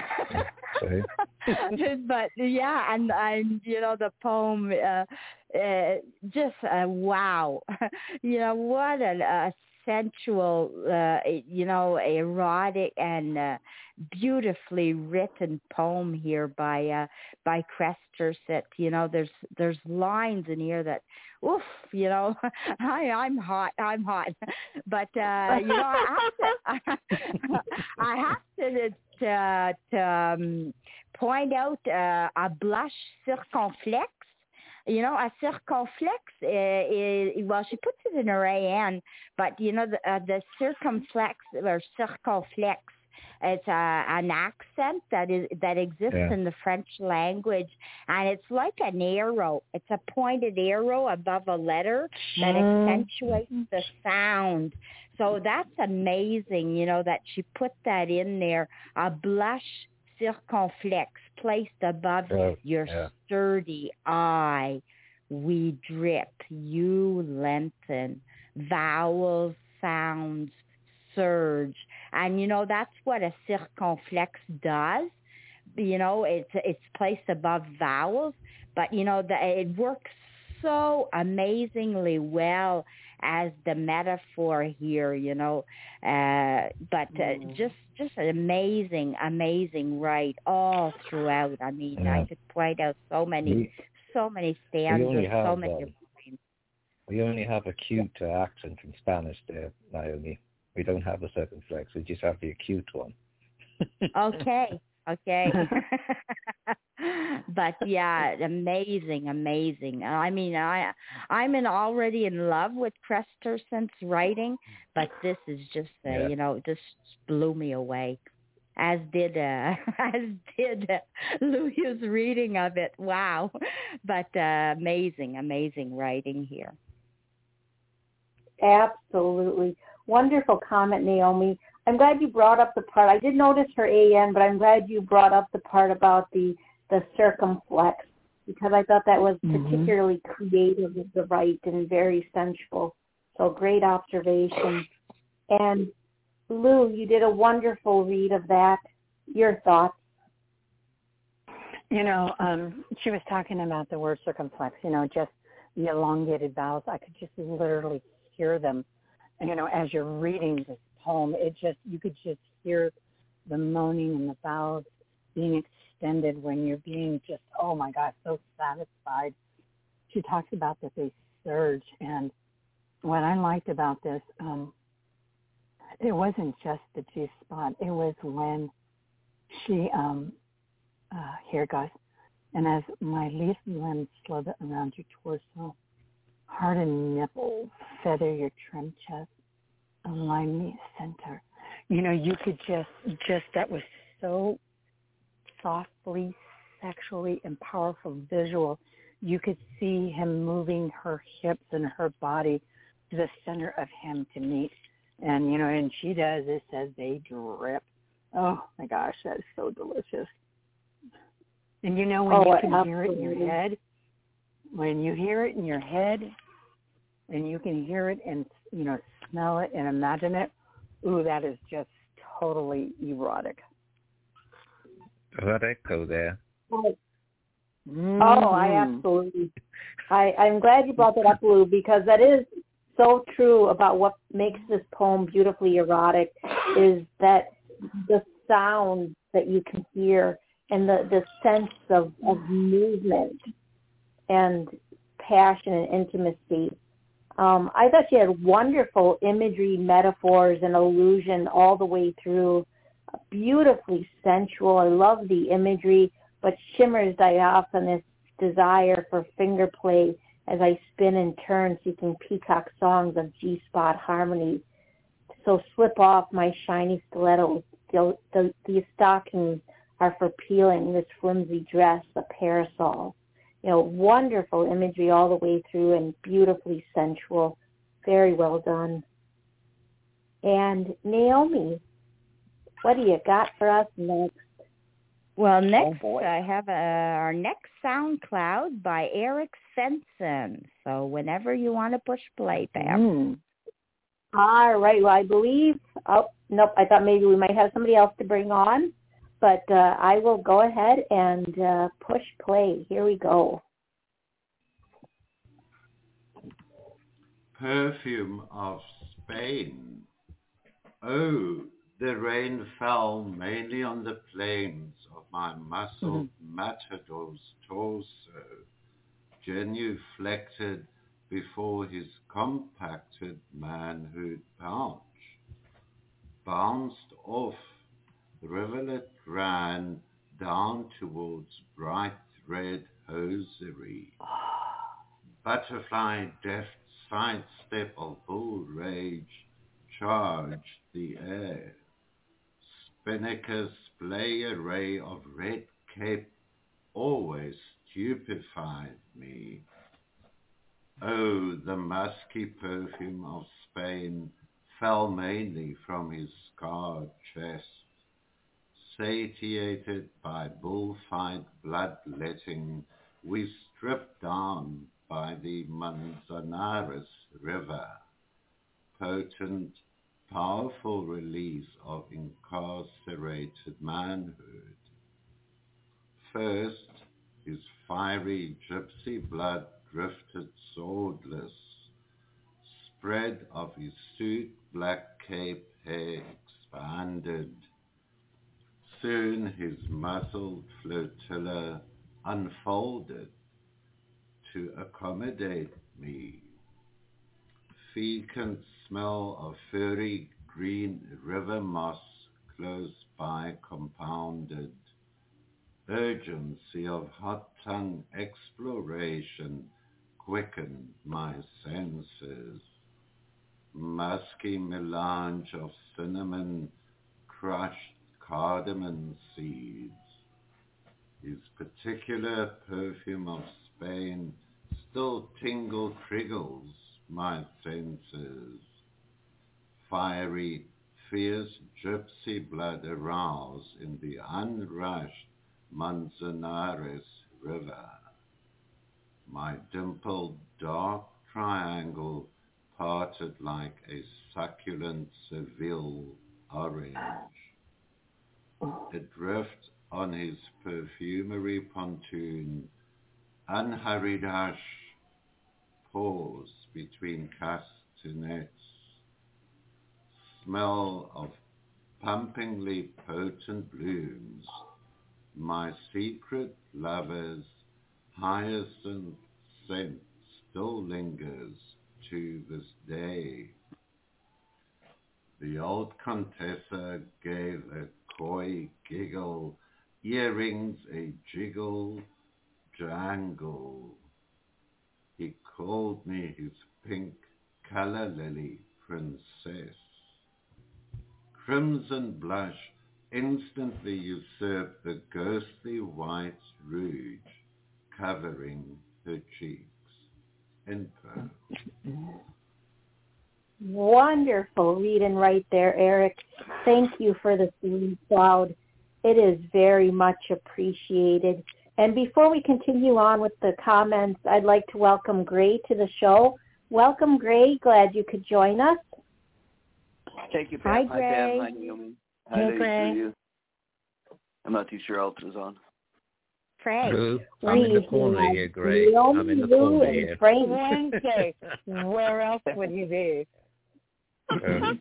but yeah, and and you know the poem, uh, uh, just uh, wow, you know what an uh, sensual, uh, you know, erotic and uh, beautifully written poem here by uh, by Cresterset. You know, there's there's lines in here that, oof, you know, I I'm hot, I'm hot, but uh, you know, I have to, I have to to, to um, point out uh, a blush circonflexe. You know, a circonflexe, uh, is, well, she puts it in her A N, but, you know, the, uh, the circumflex or circonflexe, it's uh, an accent that is that exists yeah. in the French language, and it's like an arrow. It's a pointed arrow above a letter that accentuates the sound. So that's amazing, you know, that she put that in there, a blush circonflexe placed above oh, your yeah. sturdy eye. We drip, you lengthen, vowels, sounds, surge. And, you know, that's what a circonflexe does. You know, it's it's placed above vowels, but, you know, the, it works so amazingly well as the metaphor here, you know, uh, but uh, mm. just just an amazing, amazing right all throughout. I mean, yeah. I could point out so many, we, so many stanzas, have, so many. Um, we only have a cute uh, accent in Spanish there, Naomi. We don't have the circumflex. We just have the acute one. Okay. Okay. But yeah, amazing, amazing. I mean, I, I'm in already in love with Crestersen's writing, but this is just, uh, yeah. you know, just blew me away. As did, uh, as did uh, Louis' reading of it. Wow. But uh, amazing, amazing writing here. Absolutely. Wonderful comment, Naomi. I'm glad you brought up the part. I did notice her A N, but I'm glad you brought up the part about the, the circumflex, because I thought that was mm-hmm. particularly creative of the right and very sensual. So great observation. And Lou, you did a wonderful read of that. Your thoughts? You know, um, she was talking about the word circumflex, you know, just the elongated vowels. I could just literally hear them. And, you know, as you're reading this poem, it just, you could just hear the moaning and the vowels being extended when you're being just, oh my gosh, so satisfied. She talks about that they surge. And what I liked about this, um, it wasn't just the G spot. It was when she um, uh, here it goes. And as my leaf limbs slither around your torso, harden nipples, feather your trim chest, align me center. You know, you could just, just that was so softly, sexually, and powerful visual. You could see him moving her hips and her body to the center of him to meet. And, you know, and she does, it says they drip. Oh, my gosh, that is so delicious. And, you know, when oh, you can absolutely. hear it in your head, when you hear it in your head, and you can hear it and, you know, smell it and imagine it, ooh, that is just totally erotic. That echo there. Oh, Mm-hmm. oh I absolutely. I, I'm glad you brought that up, Lou, because that is so true about what makes this poem beautifully erotic is that the sound that you can hear and the, the sense of, of movement and passion and intimacy. Um, I thought she had wonderful imagery, metaphors, and allusion all the way through. Beautifully sensual. I love the imagery, but shimmers diaphanous desire for finger play as I spin and turn, seeking peacock songs of G-spot harmony. So slip off my shiny stilettos. The, the, the stockings are for peeling this flimsy dress, a parasol. You know, wonderful imagery all the way through and beautifully sensual. Very well done. And Naomi, what do you got for us next? Well, next oh I have uh, our next SoundCloud by Eric Svensson. So whenever you want to push play, Pam. Mm. All right. Well, I believe, oh, nope, I thought maybe we might have somebody else to bring on. But uh, I will go ahead and uh, push play. Here we go. Perfume of Spain. Oh, the rain fell mainly on the plains of my muscled mm-hmm. matador's torso, genuflected before his compacted manhood pouch. Bounced off, the rivulet ran down towards bright red hosiery. Butterfly deft sidestep of bull rage charged the air. Spinnaker's splay array of red cape always stupefied me. Oh, the musky perfume of Spain fell mainly from his scarred chest, satiated by bullfight bloodletting, we stripped down by the Manzanares River, potent, powerful release of incarcerated manhood. First, his fiery gypsy blood drifted swordless, spread of his suit black cape hair expanded. Soon his muscled flotilla unfolded to accommodate me. Fecund smell of furry green river moss close by compounded. Urgency of hot tongue exploration quickened my senses. Musky melange of cinnamon, crushed cardamom seeds. His particular perfume of Spain still tingle triggles my senses. Fiery, fierce gypsy blood aroused in the unrushed Manzanares River. My dimpled dark triangle parted like a succulent Seville orange. Adrift on his perfumery pontoon, unhurried hush, pause between castanets, smell of pumpingly potent blooms, my secret lover's hyacinth scent still lingers to this day. The old Contessa gave a coy giggle earrings a jiggle, jangle. He called me his pink colour lily princess. Crimson blush instantly usurped the ghostly white rouge covering her cheeks in pearl. Wonderful reading right there, Eric. Thank you for the theme cloud. It is very much appreciated. And before we continue on with the comments, I'd like to welcome Gray to the show. Welcome, Gray. Glad you could join us. Thank you, Pam. Hi, Hi, Gray. Pam. Hi, Naomi. Hi, Hey, ladies. Gray. How are you? I'm not too sure else is on. Frank. Lou, I'm in the corner here, Gray. Lou I'm in the Lou corner and here. Frank. Wednesday. Where else would he be? Um,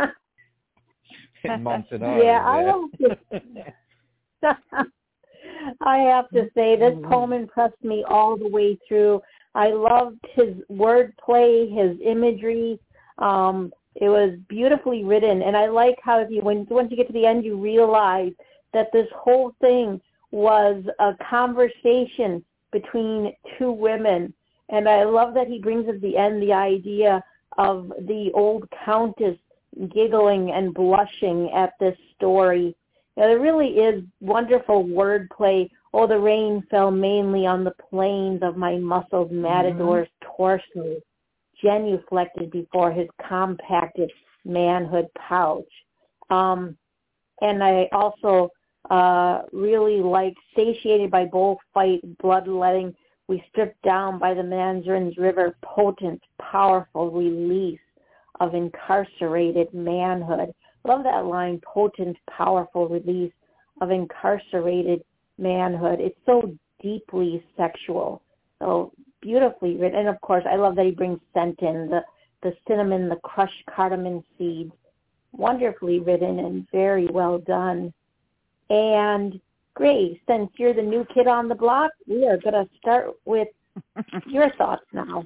in Montanaro. Yeah, I have to, I have to say this poem impressed me all the way through. I loved his wordplay, his imagery. Um, it was beautifully written, and I like how you, when once you get to the end, you realize that this whole thing was a conversation between two women. And I love that he brings at the end the idea of the old countess giggling and blushing at this story. You know, there really is wonderful wordplay. Oh, the rain fell mainly on the plains of my muscled matador's mm-hmm. torso, genuflected before his compacted manhood pouch. Um, and I also uh, really like satiated by bullfight bloodletting, we stripped down by the Mandarin's river, potent, powerful release of incarcerated manhood. Love that line, potent, powerful release of incarcerated manhood. It's so deeply sexual, so beautifully written. And, of course, I love that he brings scent in, the, the cinnamon, the crushed cardamom seeds. Wonderfully written and very well done. And, Grace, since you're the new kid on the block, we are going to start with your thoughts now.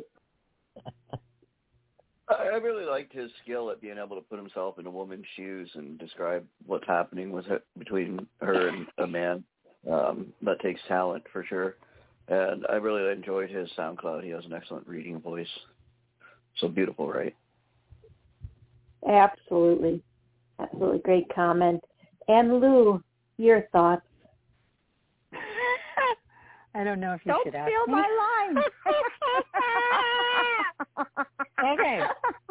I really liked his skill at being able to put himself in a woman's shoes and describe what's happening with her, between her and a man. Um, that takes talent for sure. And I really enjoyed his SoundCloud. He has an excellent reading voice. So beautiful, right? Absolutely. Absolutely. Great comment. And Lou, your thoughts? I don't know if you Don't should ask steal me. my line. Okay.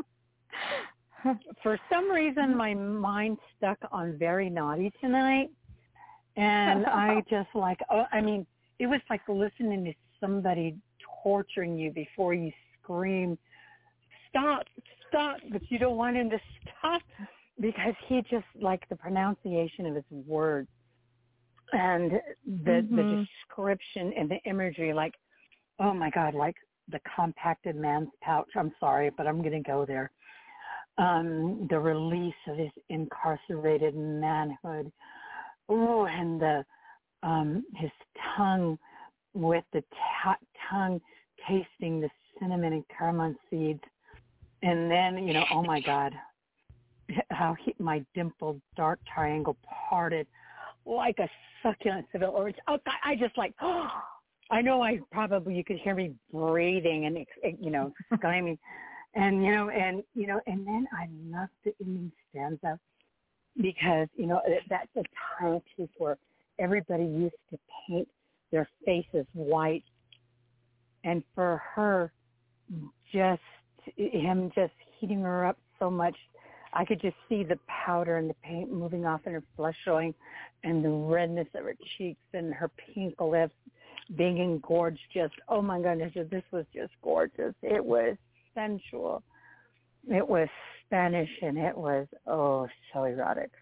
For some reason, my mind stuck on very naughty tonight. And I just like, oh, I mean, it was like listening to somebody torturing you before you scream, stop, stop, but you don't want him to stop because he just, like the pronunciation of his words and the, mm-hmm. the description and the imagery, like, oh my God, like the compacted man's pouch. I'm sorry, but I'm going to go there. Um, the release of his incarcerated manhood. Oh, and the um, his tongue with the t- tongue tasting the cinnamon and cardamom seeds. And then, you know, oh my God, how he, my dimpled dark triangle parted like a succulent civil orange. Oh, I just like, oh, I know I probably, you could hear me breathing and, you know, exclaiming. And, you know, and, you know, and then I love the ending stanza because, you know, that's a time piece where everybody used to paint their faces white. And for her, just, him just heating her up so much, I could just see the powder and the paint moving off in her flesh showing and the redness of her cheeks and her pink lips being engorged. Just, oh my goodness, this was just gorgeous. It was sensual. It was Spanish and it was, oh, so erotic.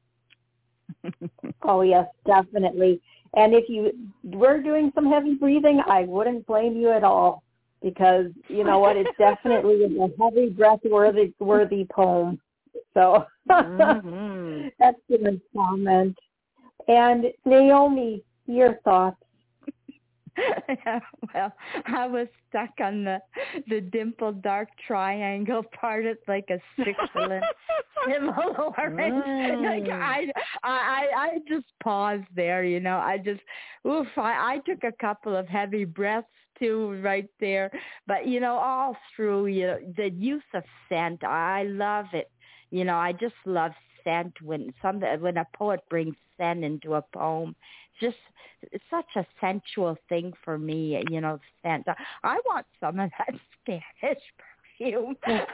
Oh, yes, definitely. And if you were doing some heavy breathing, I wouldn't blame you at all because, you know what, it's definitely a heavy breath-worthy worthy poem. So mm-hmm. That's a good comment. And Naomi, your thoughts? Yeah, well, I was stuck on the the dimpled dark triangle parted like a succulent similar. Mm. Like I, I, I just paused there. You know, I just, oof. I, I took a couple of heavy breaths too, right there. But you know, all through, you know, the use of scent, I love it. You know, I just love scent when some when a poet brings scent into a poem. Just it's such a sensual thing for me. You know, scent. I want some of that Spanish perfume.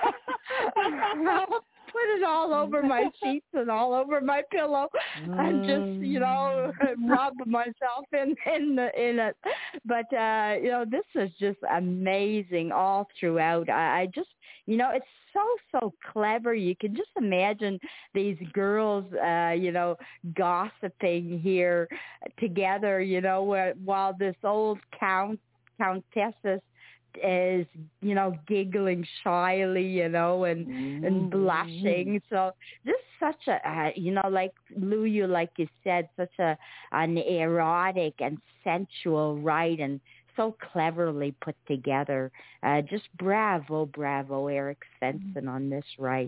Put it all over my sheets and all over my pillow, and just you know rub myself in in the, in it. But uh, you know, this is just amazing all throughout. I, I just you know, it's so so clever. You can just imagine these girls, uh, you know, gossiping here together. You know, where, while this old count countess is, you know, giggling shyly, you know, and mm-hmm. and blushing. So this is such a, uh, you know, like Lou, you like you said, such a an erotic and sensual rite, and so cleverly put together. Uh, just bravo, bravo, Eric Svensson on this rite.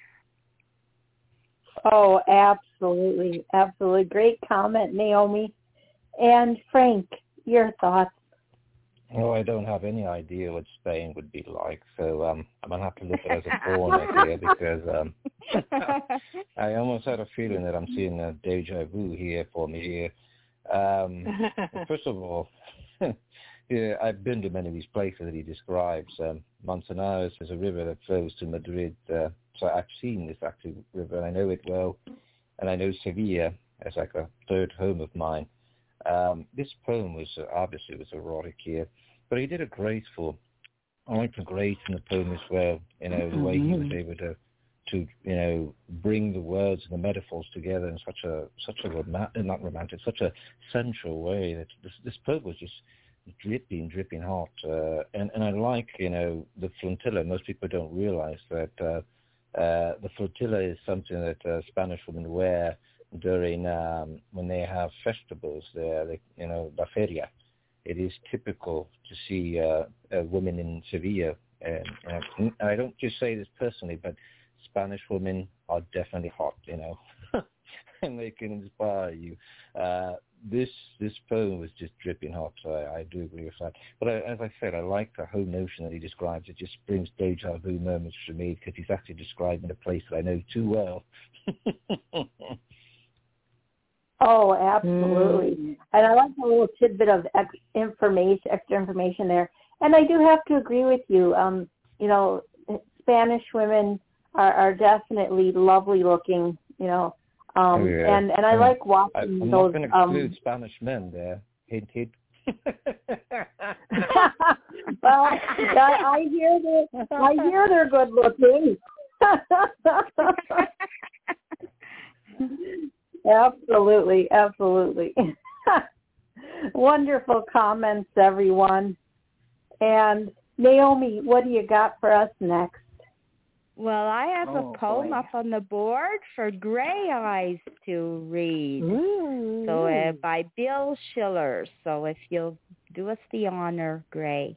Oh, absolutely, absolutely. Great comment, Naomi. And Frank, your thoughts? Oh, I don't have any idea what Spain would be like, so um, I'm going to have to look at it as a corner here because um, I almost had a feeling that I'm seeing a deja vu here for me here. Um, first of all, yeah, I've been to many of these places that he describes. Um, Manzanares is a river that flows to Madrid, uh, so I've seen this actually river, and I know it well, and I know Sevilla as like a third home of mine. Um, this poem was uh, obviously was erotic here, but he did a graceful. I like the grace in the poem as well. You know, the way he was able to, to you know, bring the words and the metaphors together in such a such a romantic, not romantic, such a sensual way that this this poem was just dripping, dripping hot. Uh, and and I like you know the flotilla. Most people don't realize that uh, uh, the flotilla is something that uh, Spanish women wear during um, when they have festivals there, they, you know, La Feria. It is typical to see uh, uh, women in Sevilla, and, and I don't just say this personally, but Spanish women are definitely hot, you know, and they can inspire you. Uh, this this poem was just dripping hot, so I, I do agree with that. But I, as I said, I like the whole notion that he describes. It just brings deja vu moments for me because he's actually describing a place that I know too well. Oh, absolutely. Mm. And I like a little tidbit of ex- information, extra information there. And I do have to agree with you. Um, you know, Spanish women are, are definitely lovely looking, you know. Um, oh, yeah. And, and I, I like watching I, I'm those. I'm not going to exclude um, Spanish men there. Hint, hint. Well, I, I hear that. I hear they're good looking. Absolutely, absolutely. Wonderful comments, everyone. And Naomi, what do you got for us next? Well, I have oh, a poem boy. up on the board for Gray Eyes to read. Ooh. So uh, by Bill Schiller. So if you'll do us the honor, Gray.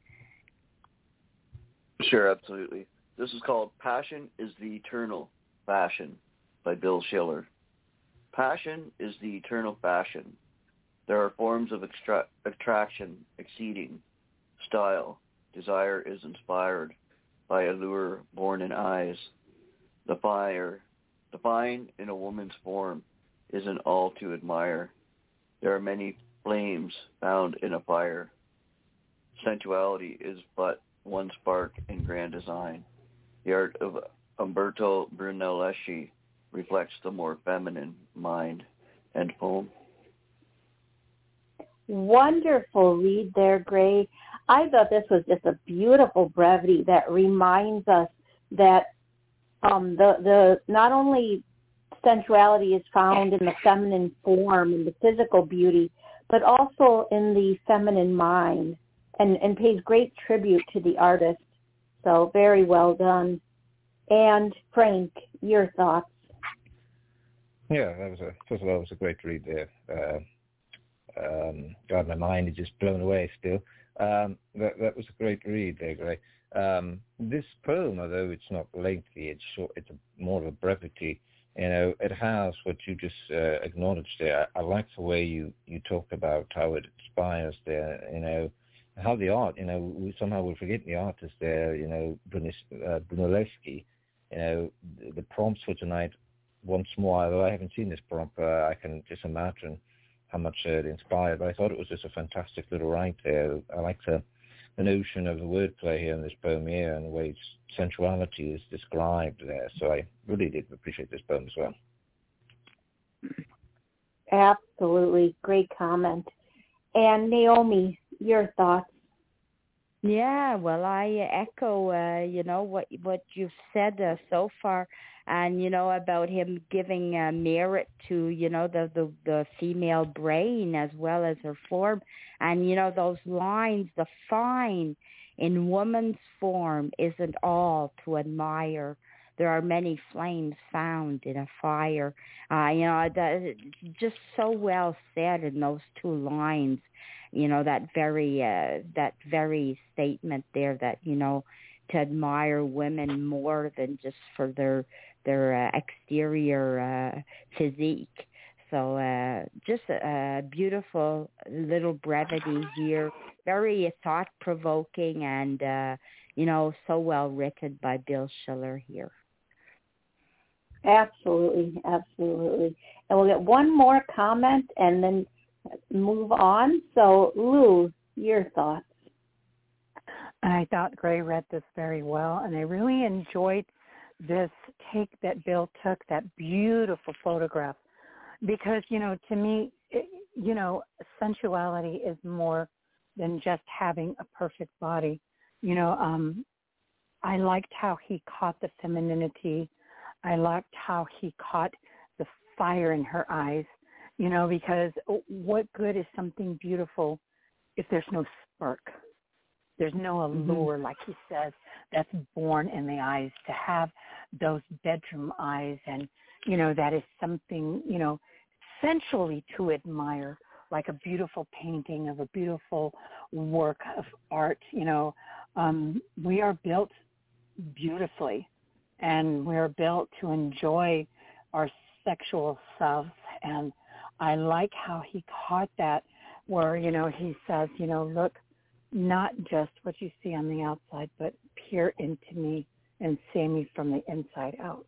Sure, absolutely. This is called Passion is the Eternal Fashion by Bill Schiller. Passion is the eternal fashion. There are forms of extra- attraction exceeding style. Desire is inspired by allure born in eyes. The fire, the fine in a woman's form is an all to admire. There are many flames found in a fire. Sensuality is but one spark in grand design. The art of Umberto Brunelleschi reflects the more feminine mind. End poem. Wonderful read there, Gray. I thought this was just a beautiful brevity that reminds us that um, the the not only sensuality is found in the feminine form and the physical beauty, but also in the feminine mind, and, and pays great tribute to the artist. So very well done. And Frank, your thoughts? Yeah, that was a first of all, it was a great read there. Uh, um, God, my mind is just blown away still. Um, that that was a great read there, Gray. Um, this poem, although it's not lengthy, it's short, it's a, more of a brevity. You know, it has what you just uh, acknowledged there. I, I like the way you, you talk about how it inspires there, you know, how the art, you know, we somehow we forget the artist there, you know, Brunis, uh, Brunelleschi, you know, the, the prompts for tonight, once more, although I haven't seen this prompt, uh, I can just imagine how much uh, it inspired, but I thought it was just a fantastic little write there. I like the, the notion of the wordplay here in this poem here and the way its sensuality is described there, so I really did appreciate this poem as well. Absolutely. Great comment. And Naomi, your thoughts? Yeah, well, I echo, uh, you know, what what you've said uh, so far, and you know about him giving uh, merit to, you know, the, the the female brain as well as her form, and you know those lines, the fine in woman's form isn't all to admire. There are many flames found in a fire. Uh, you know, that, just so well said in those two lines. You know, that very uh, that very statement there that, you know, to admire women more than just for their their uh, exterior uh, physique. So uh, just a, a beautiful little brevity here, very thought-provoking and, uh, you know, so well written by Bill Schiller here. Absolutely, absolutely. And we'll get one more comment and then move on. So, Lou, your thoughts? I thought Gray read this very well, and I really enjoyed this take that Bill took, that beautiful photograph, because, you know, to me, it, you know, sensuality is more than just having a perfect body. You know, um, I liked how he caught the femininity. I liked how he caught the fire in her eyes, you know, because what good is something beautiful if there's no spark? There's no allure, mm-hmm. like he says, that's born in the eyes. To have those bedroom eyes and, you know, that is something, you know, sensually to admire, like a beautiful painting of a beautiful work of art. You know, um, we are built beautifully, and we're built to enjoy our sexual selves. And I like how he caught that where, you know, he says, you know, look, not just what you see on the outside, but peer into me and see me from the inside out.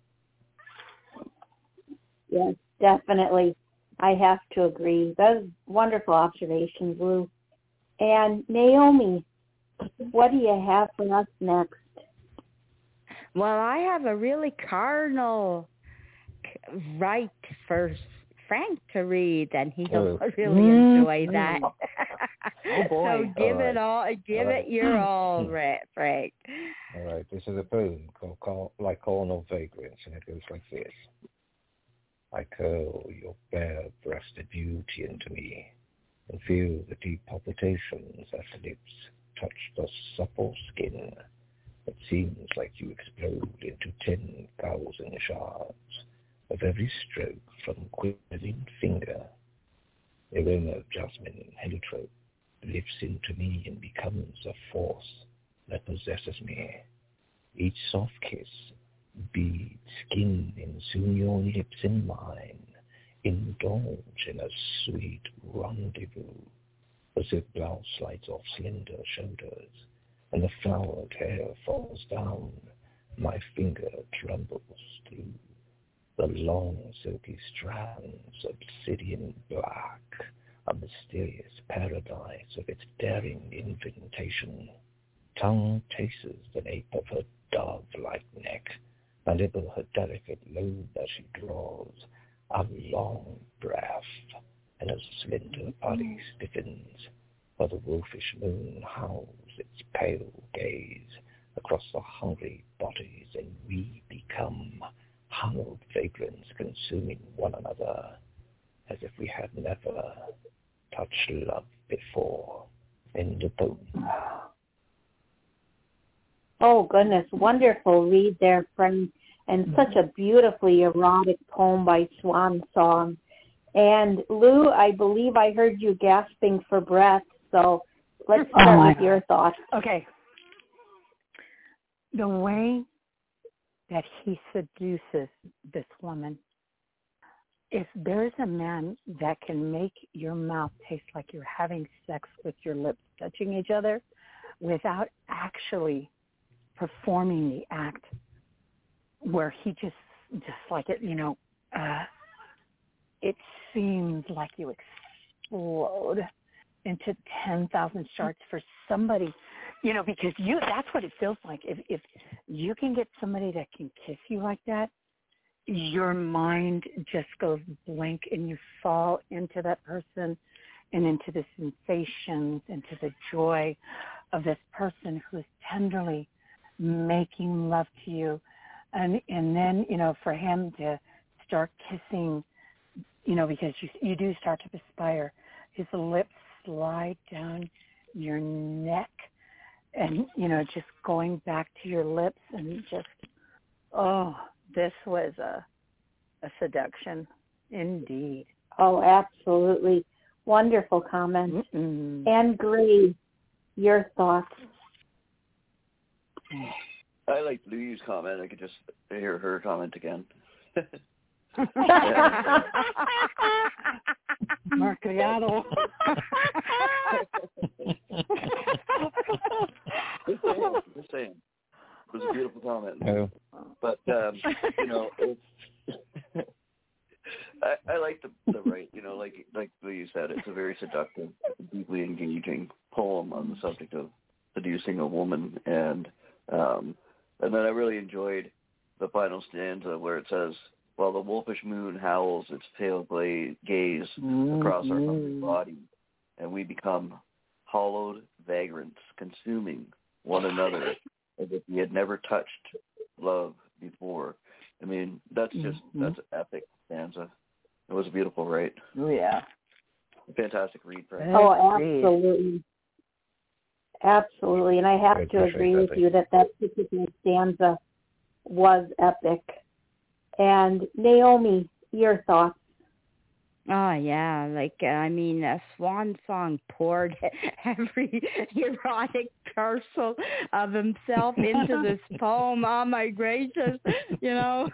Yes, definitely. I have to agree. Those wonderful observations, Lou. And Naomi, what do you have for us next? Well, I have a really cardinal right for Frank to read, and he'll oh. really enjoy that. Oh boy! So give all right. it all, give all right. it your all, Frank. All right, this is a poem called, called "Like Carnal Vagrants," and it goes like this: I curl your bare-breasted beauty into me, and feel the deep palpitations as the lips touch the supple skin. It seems like you explode into ten thousand shards of every stroke from quivering finger. The aroma of jasmine and heliotrope lifts into me and becomes a force that possesses me. Each soft kiss beads skin, and soon your lips and mine indulge in a sweet rendezvous. The silk blouse slides off slender shoulders, and the flowered hair falls down. My finger trembles through the long silky strands, obsidian black, a mysterious paradise of its daring invitation. Tongue chases the nape of her dove-like neck, and over her delicate lobe as she draws a long breath, and her slender body stiffens, while the wolfish moon howls its pale gaze across the hungry bodies, and we become hallowed vagrants consuming one another as if we had never touched love before. In the poem. Oh, goodness. Wonderful read there, friend. And mm-hmm. such a beautifully erotic poem by Swan Song. And Lou, I believe I heard you gasping for breath, so let's start oh, with your thoughts. Okay. the way that he seduces this woman, if there's a man that can make your mouth taste like you're having sex with your lips touching each other without actually performing the act, where he just, just like it, you know, uh, it seems like you explode into ten thousand shards for somebody, you know, because you, that's what it feels like. If, if you can get somebody that can kiss you like that, your mind just goes blank and you fall into that person and into the sensations, into the joy of this person who is tenderly making love to you. And and then, you know, for him to start kissing, you know, because you you do start to perspire, his lips slide down your neck and, you know, just going back to your lips and just, oh, this was a, a seduction indeed. Oh, absolutely. Wonderful comment. Mm-mm. Anne Gray, your thoughts? I like Lou's comment. I could just hear her comment again. Marciano. Just saying. It was a beautiful comment. No. But, um, you know, it's, I, I like the, the right, you know, like like Lou said, it's a very seductive, deeply engaging poem on the subject of seducing a woman. And um, and then I really enjoyed the final stanza where it says, while the wolfish moon howls its pale gla- gaze mm-hmm. across our hungry body, and we become hollowed vagrants, consuming one another as if we had never touched love before. I mean, that's just, mm-hmm. that's an epic stanza. It was beautiful, right? Oh, yeah. A fantastic read, Frank. Oh, absolutely. Absolutely. And I have Great to agree with you that that particular stanza was epic. And Naomi, your thoughts? Oh, yeah. Like, uh, I mean, a swan song poured every erotic parcel of himself into this poem. Oh, my gracious. You know,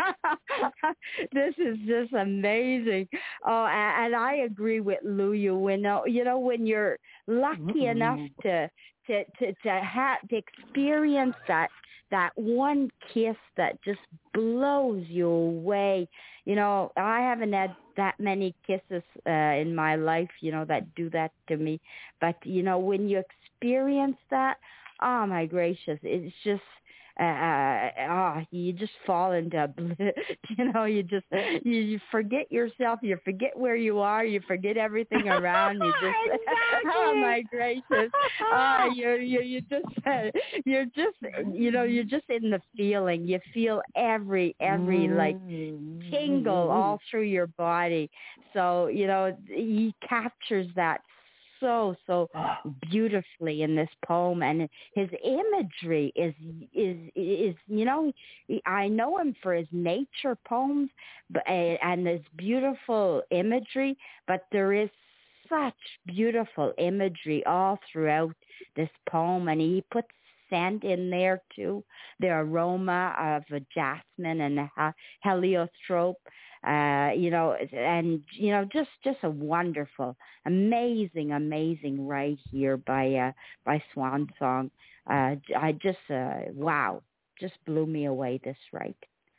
this is just amazing. Oh, and, and I agree with Lou. You know, you know, when you're lucky mm-hmm. enough to to to to have to experience that that one kiss that just blows you away. You know, I haven't had that many kisses uh, in my life, you know, that do that to me. But, you know, when you experience that, oh, my gracious, it's just, uh, uh, oh, you just fall into, you know, you just, you, you forget yourself, you forget where you are, you forget everything around you. Just, exactly. Oh, my gracious. Uh, you're, you're, you just, uh, you're just, you know, you're just in the feeling. You feel every, every, like, tingle all through your body. So, you know, he captures that so so beautifully in this poem, and his imagery is is is you know, I know him for his nature poems, but and his beautiful imagery, but there is such beautiful imagery all throughout this poem, and he puts scent in there too, the aroma of a jasmine and a heliotrope. Uh, you know, and, you know, just, just a wonderful, amazing, amazing right here by, uh, by Swan Song. Uh, I just, uh, wow, just blew me away, this right.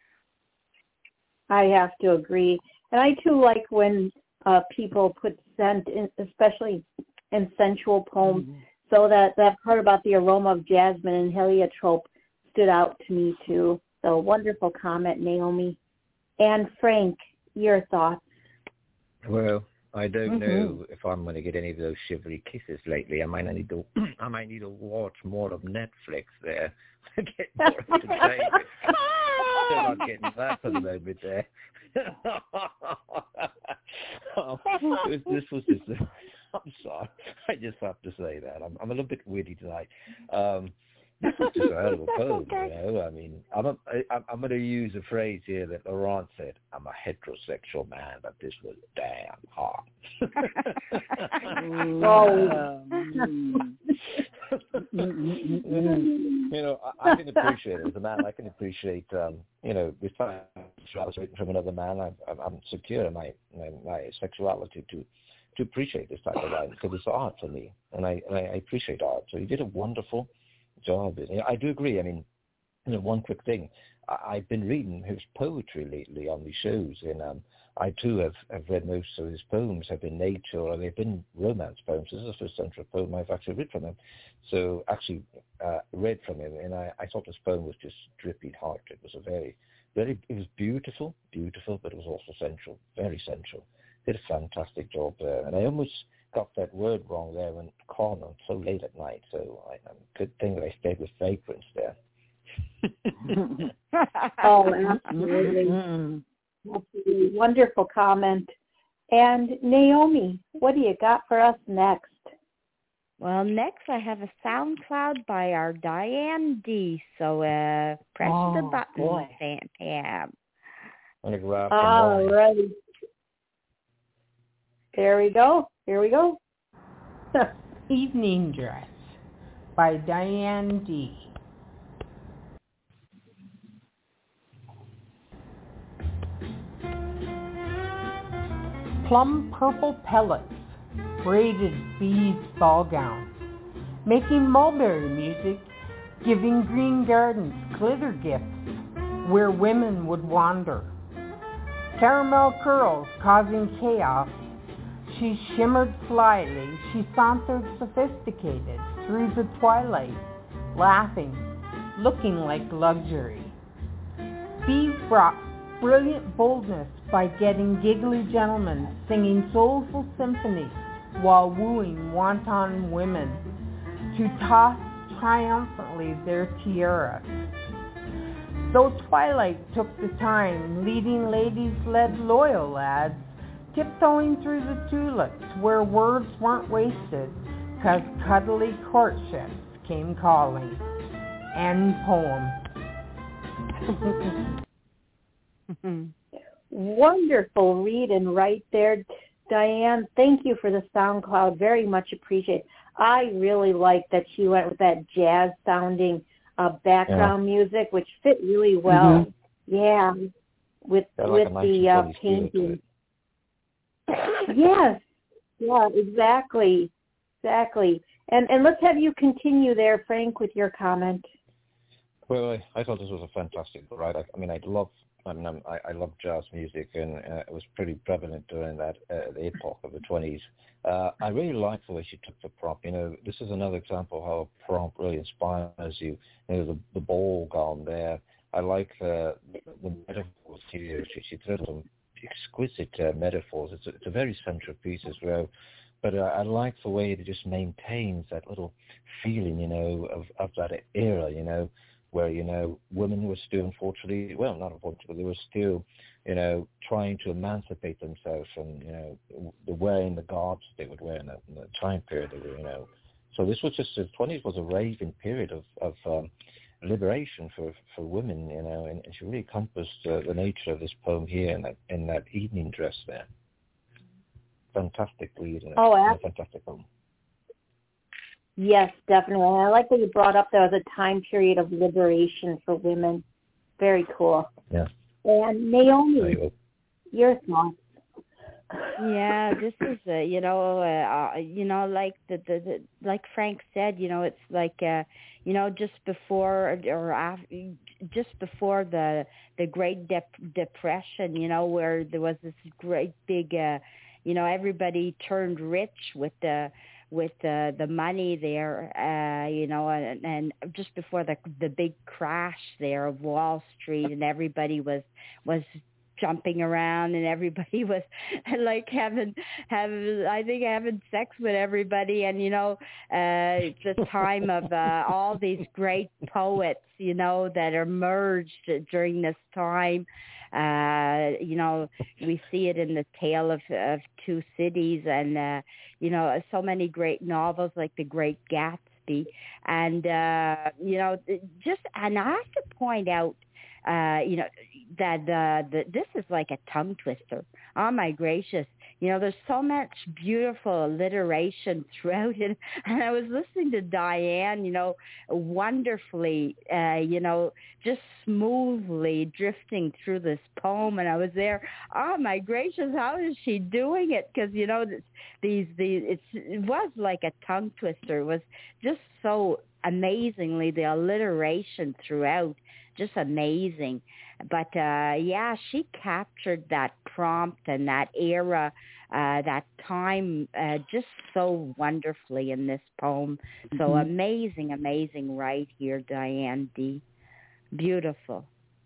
I have to agree. And I too like when, uh, people put scent in, especially in sensual poems. Mm-hmm. So that, that part about the aroma of jasmine and heliotrope stood out to me too. So wonderful comment, Naomi. And Frank, your thoughts? Well, I don't mm-hmm. know if I'm going to get any of those shivery kisses lately. I might need to. I might need to watch more of Netflix there to get more up to date. Still not getting that for the moment there. oh, this, this was just. I'm sorry. I just have to say that. I'm, I'm a little bit witty tonight. Um, This is just a hell of a poem, you know. I mean, I'm a, I, I'm going to use a phrase here that Laurent said. I'm a heterosexual man, but this was damn hot. you know, I, I can appreciate it as a man. I can appreciate, um, you know, if I was written from another man, I, I'm secure in my, my my sexuality to to appreciate this type of writing because it's art for me, and I and I appreciate art. So you did a wonderful job. I do agree. I mean, you know, one quick thing. I, I've been reading his poetry lately on these shows, and um, I too have, have read most of his poems have been nature or they've been romance poems. This is the first central poem I've actually read from him. So actually uh, read from him, and I, I thought this poem was just dripping heart. It was a very, very, it was beautiful, beautiful, but it was also central, very central. Did a fantastic job there. And I almost got that word wrong there when corner so late at night. So I, um, good thing that I stayed with fragrance there. Oh, absolutely. Absolutely. Wonderful comment. And Naomi, what do you got for us next? Well, next I have a SoundCloud by our Diane D. So uh, press oh, the button, boy. Pam. I'm gonna grab All right. There we go. Here we go. Evening Dress by Diane D. Plum purple pellets, braided beads ball gowns, making mulberry music, giving green gardens glitter gifts where women would wander. Caramel curls causing chaos, she shimmered slyly, she sauntered sophisticated through the twilight, laughing, looking like luxury. Bees brought brilliant boldness by getting giggly gentlemen singing soulful symphonies while wooing wanton women to toss triumphantly their tiaras. Though twilight took the time, leading ladies led loyal lads, tiptoeing through the tulips where words weren't wasted, 'cause cuddly courtships came calling. End poem. Wonderful reading right there, Diane. Thank you for the SoundCloud. Very much appreciate. I really like that she went with that jazz-sounding uh, background yeah. music, which fit really well. Mm-hmm. Yeah, with like with nice the uh, painting. Yes, yeah, exactly, exactly. And and let's have you continue there, Frank, with your comment. Well, I, I thought this was a fantastic write. I, I mean, I love, I mean, I'm, I, I love jazz music, and uh, it was pretty prevalent during that uh, the epoch of the twenties. Uh, I really like the way she took the prompt. You know, this is another example of how a prompt really inspires you. You know, the, the ball gown there. I like uh, the metaphors here. She, she threw some exquisite uh, metaphors. It's a, it's a very central piece as well. But uh, I like the way it just maintains that little feeling, you know, of, of that era, you know, where, you know, women were still, unfortunately, well, not unfortunately, they were still, you know, trying to emancipate themselves from, you know, the wearing the garbs they would wear in the, in the time period they were, you know. So this was just, the twenties was a raving period of, of um, liberation for, for women, you know, and, and she really encompassed uh, the nature of this poem here in that, in that evening dress there. Fantastic read. Oh, a fantastic poem. Yes, definitely. And I like that you brought up there was a time period of liberation for women. Very cool. Yeah. And Naomi, your thoughts? Yeah, this is a, you know, uh, you know, like the, the, the like Frank said, you know, it's like, uh, you know, just before or after, just before the the Great Dep- Depression, you know, where there was this great big, uh, you know, everybody turned rich with the with the the money there, uh, you know, and, and just before the the big crash there of Wall Street, and everybody was was. jumping around, and everybody was like having, having, I think having sex with everybody. And, you know, uh, it's a time of uh, all these great poets, you know, that emerged during this time. Uh, you know, we see it in The Tale of, of Two Cities, and, uh, you know, so many great novels like The Great Gatsby. And, uh, you know, just, and I have to point out, Uh, you know, that uh, the, this is like a tongue twister. Oh, my gracious. You know, there's so much beautiful alliteration throughout it. And I was listening to Diane, you know, wonderfully, uh, you know, just smoothly drifting through this poem. And I was there, oh, my gracious, how is she doing it? Because, you know, this, these, these it's, it was like a tongue twister. It was just so amazingly, the alliteration throughout, just amazing. But, uh, yeah, she captured that prompt and that era, uh, that time uh, just so wonderfully in this poem. So mm-hmm. amazing, amazing right here, Diane D. Beautiful.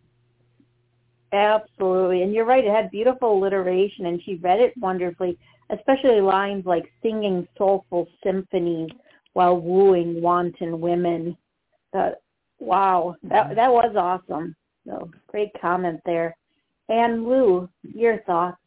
Absolutely. And you're right, it had beautiful alliteration, and she read it wonderfully, especially lines like singing soulful symphonies while wooing wanton women. That, wow, that, that was awesome. So great comment there. And Lou, your thoughts?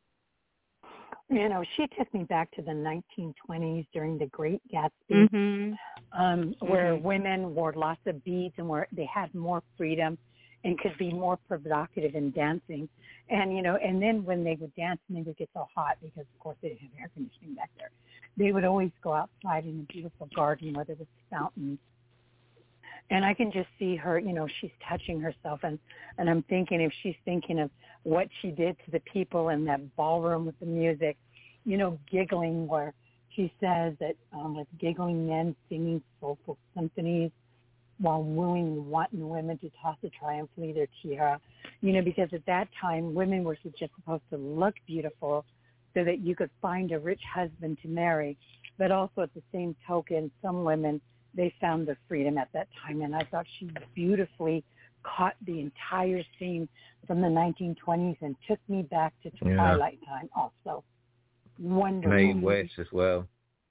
You know, she took me back to the nineteen twenties during the Great Gatsby, mm-hmm. um, where mm-hmm. women wore lots of beads and where they had more freedom and could be more provocative in dancing. And, you know, and then when they would dance and they would get so hot because, of course, they didn't have air conditioning back there, they would always go outside in a beautiful garden where there was fountains. And I can just see her, you know, she's touching herself. And, and I'm thinking if she's thinking of what she did to the people in that ballroom with the music, you know, giggling where she says that um, with giggling men singing soulful symphonies while wooing wanton women to toss a triumphantly their tiara, you know, because at that time women were just supposed to look beautiful so that you could find a rich husband to marry. But also at the same token, some women, they found their freedom at that time, and I thought she beautifully caught the entire scene from the nineteen twenties and took me back to yeah. Twilight Time also. Wonderful. Mae West as well.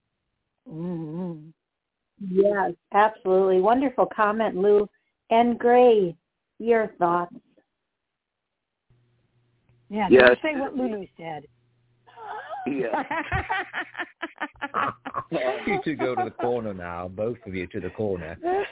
Mm-hmm. Yes, absolutely. Wonderful comment, Lou. And Gray, your thoughts? Yeah, yes. don't say what Lulu said. Yeah. You two go to the corner now, both of you to the corner.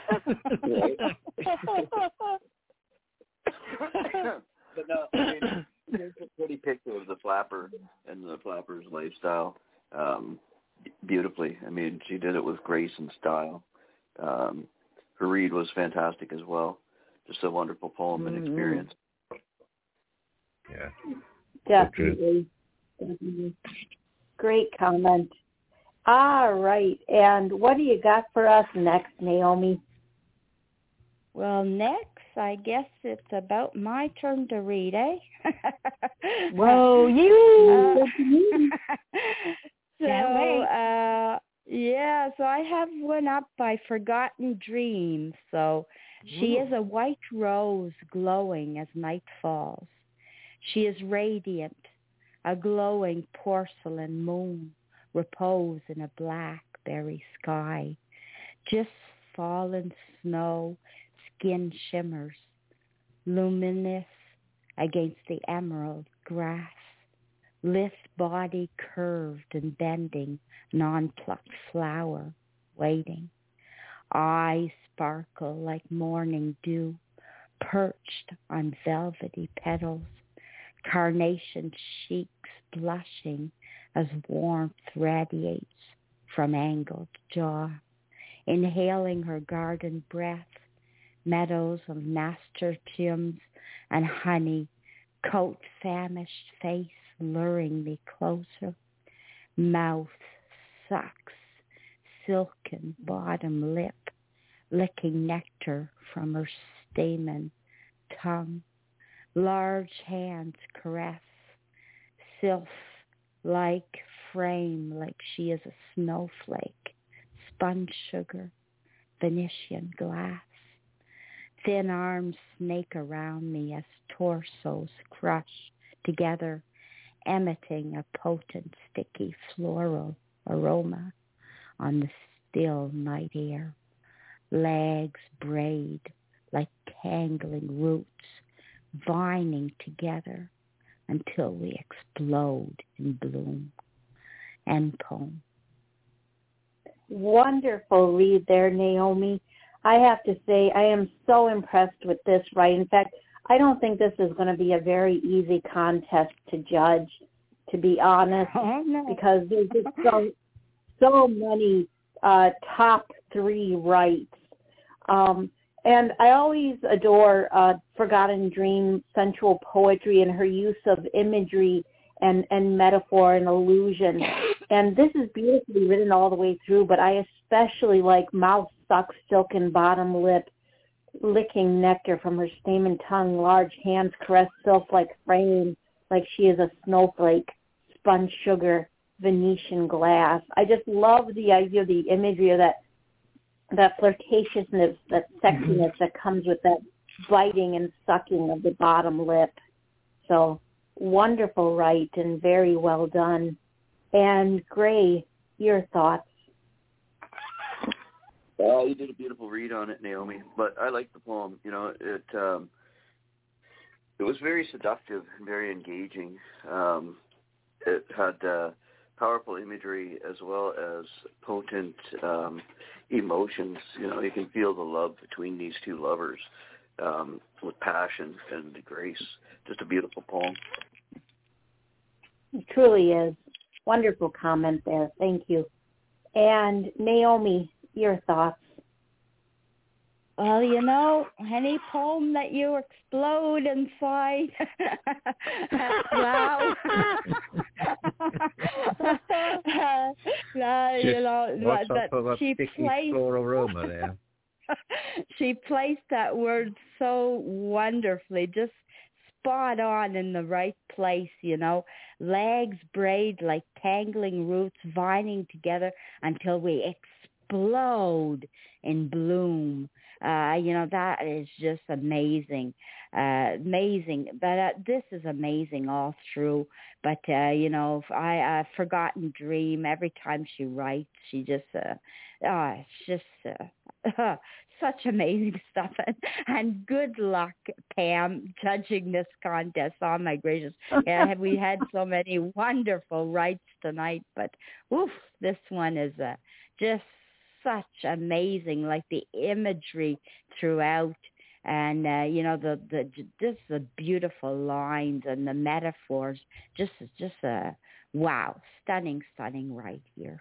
But no, I mean, it's a pretty picture of the flapper and the flapper's lifestyle um, beautifully. I mean, she did it with grace and style. Um, her read was fantastic as well. Just a wonderful poem mm-hmm. and experience. Yeah. Definitely. Definitely. Great comment. All right. And what do you got for us next, Naomi? Well, next, I guess it's about my turn to read, eh? Whoa, you! Uh, so, uh, yeah, so I have one up by Forgotten Dreams. So she is a white rose glowing as night falls. She is radiant, a glowing porcelain moon, repose in a blackberry sky. Just fallen snow, skin shimmers, luminous against the emerald grass. Lithe body curved and bending, non-plucked flower waiting. Eyes sparkle like morning dew, perched on velvety petals. Carnation cheeks blushing as warmth radiates from angled jaw. Inhaling her garden breath, meadows of nasturtiums and honey, coat famished face luring me closer. Mouth sucks, silken bottom lip, licking nectar from her stamen tongue. Large hands caress, sylph-like frame like she is a snowflake, sponge sugar, Venetian glass. Thin arms snake around me as torsos crush together, emitting a potent, sticky floral aroma on the still night air. Legs braid like tangling roots, vining together until we explode in bloom. End poem. Wonderful read there, Naomi. I have to say, I am so impressed with this, right? In fact, I don't think this is going to be a very easy contest to judge. to be honest, oh, no. because there's just so, so many uh, top three rights. Um, and I always adore uh, Forgotten Dream sensual poetry and her use of imagery and, and metaphor and allusion. And this is beautifully written all the way through, but I especially like mouth suck, silken bottom lip, licking nectar from her stamen tongue, large hands caress sylph-like frame like she is a snowflake, spun sugar, Venetian glass. I just love the idea of the imagery of that that flirtatiousness, that sexiness that comes with that biting and sucking of the bottom lip. So wonderful, right, and very well done. And Gray, your thoughts? Well, you did a beautiful read on it, Naomi. But I like the poem. You know, it um, it was very seductive and very engaging. Um, it had uh, powerful imagery as well as potent um, emotions. You know, you can feel the love between these two lovers um, with passion and grace. Just a beautiful poem. It truly is. Wonderful comment there. Thank you. And Naomi, your thoughts? Well, you know, any poem that you explode inside. Wow. uh, you know, what's that, up with that she sticky placed, floral aroma there? she placed that word so wonderfully, just spot on in the right place, you know. Legs braid like tangling roots, vining together until we explode in bloom. Uh, you know, that is just amazing, uh, amazing. But uh, this is amazing all through. But, uh, you know, I uh, Forgotten Dream, every time she writes, she just, uh, oh, it's just uh, such amazing stuff. And, and good luck, Pam, judging this contest. Oh, my gracious. Yeah, we had so many wonderful writes tonight. But, oof, this one is uh, just such amazing, like the imagery throughout, and uh, you know the the just the beautiful lines and the metaphors. Just just a wow, stunning, stunning right here.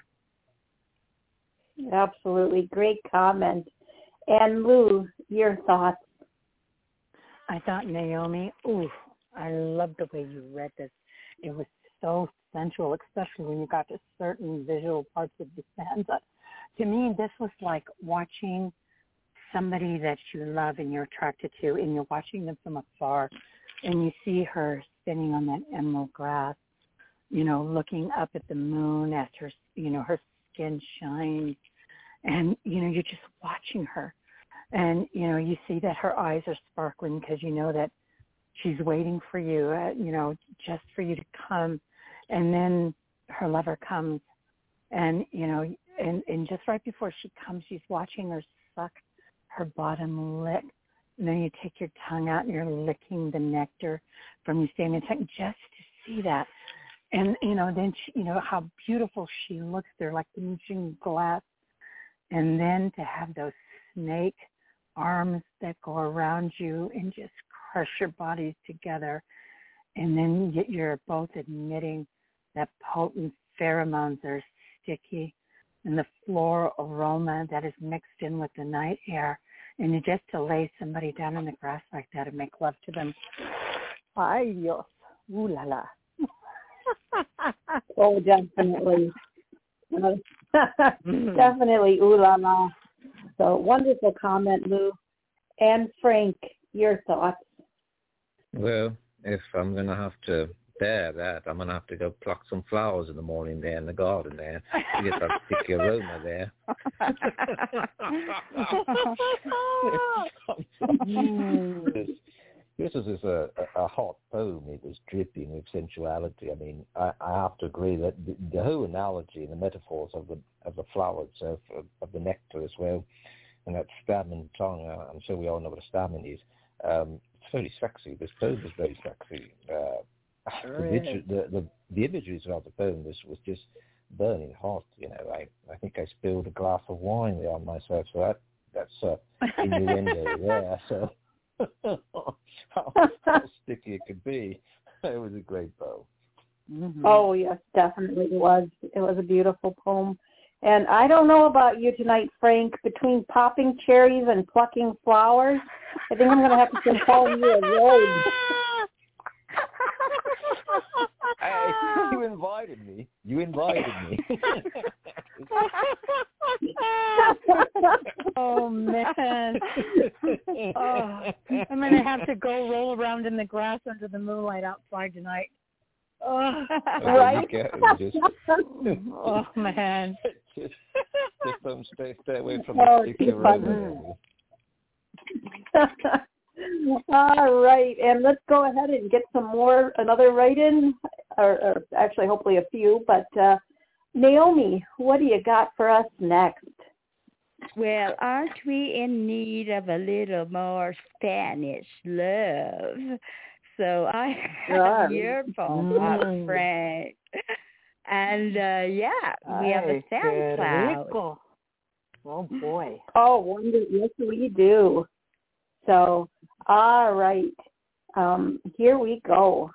Absolutely, great comment. And Lou, your thoughts? I thought, Naomi, ooh, I love the way you read this. It was so sensual, especially when you got to certain visual parts of the stanza. To me, this was like watching somebody that you love and you're attracted to, and you're watching them from afar, and you see her sitting on that emerald grass, you know, looking up at the moon as her, you know, her skin shines, and, you know, you're just watching her. And, you know, you see that her eyes are sparkling because you know that she's waiting for you, uh, you know, just for you to come. And then her lover comes, and, you know, And, and just right before she comes, she's watching her suck her bottom lip. And then you take your tongue out and you're licking the nectar from your stamen tongue just to see that. And, you know, then, she, you know, how beautiful she looks there, like the Venetian glass. And then to have those snake arms that go around you and just crush your bodies together. And then you're both admitting that potent pheromones are sticky, and the floral aroma that is mixed in with the night air. And you just to lay somebody down in the grass like that and make love to them. Ay, Dios. Ooh la la. Oh, definitely. Definitely, ooh la la. So wonderful comment, Lou. And Frank, your thoughts? Well, if I'm going to have to bear that, I'm going to have to go pluck some flowers in the morning there in the garden there to get that sticky aroma there. this, this is a, a hot poem. It was dripping with sensuality. I mean, I, I have to agree that the, the whole analogy and the metaphors of the of the flower itself, of, of the nectar as well, and that stamen tongue, uh, I'm sure we all know what a stamen is. Um, it's very sexy. This poem is very sexy. Uh, Sure the, imagery, the, the the imagery throughout the poem was, was just burning hot. You know, I, I think I spilled a glass of wine there on myself, so that that's uh, innuendo there. So how, how sticky it could be. It was a great poem. Mm-hmm. Oh, yes, definitely it was. It was a beautiful poem. And I don't know about you tonight, Frank, between popping cherries and plucking flowers, I think I'm going to have to compel you a rose. Hey, you invited me. You invited me. Oh, man. Oh, I'm going to have to go roll around in the grass under the moonlight outside tonight. Oh, right? Just, oh, man. Just, just don't stay, stay away from Oh, the sticky roses. All right, and let's go ahead and get some more, another write-in, or, or actually hopefully a few, but uh, Naomi, what do you got for us next? Well, aren't we in need of a little more Spanish love? So I have your poem up, Mm. Frank. And, uh, yeah, we have a Ay, SoundCloud. qué rico. Oh, boy. Oh, wonder, yes, we do. So, all right, um, here we go.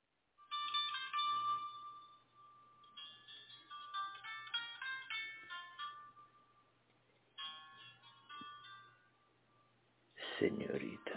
Señorita.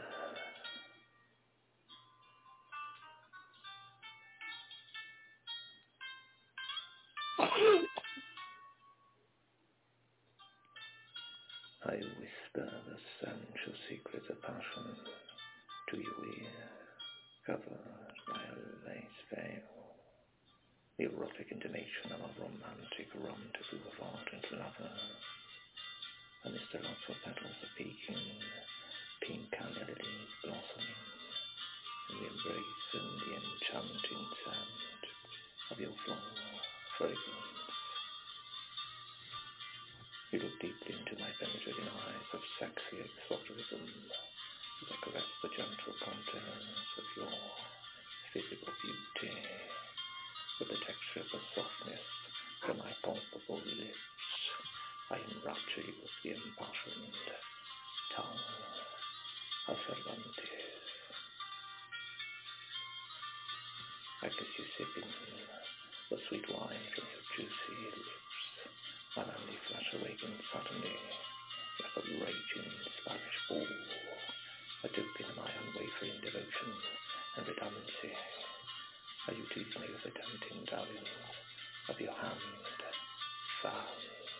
I whisper the sensual secrets of passion to your ear, covered by a lace veil. The erotic intimation of a romantic rendezvous of ardent lovers. Amidst the lots of petals of peaking, pink lilies blossoming, and we embrace in the enchanting scent of your floral fragrance. You look deeply into my penetrating eyes of sexy exoticism as I caress the gentle contours of your physical beauty with the texture of the softness from my palpable lips. I enrapture you with the impassioned tongue of Cervantes. I kiss you sipping the sweet wine from your juicy lips. My manly flesh awakens suddenly like a raging Spanish bull, a token of my unwavering devotion and redundancy. Are you tease me with the tempting dalliance of your hand found?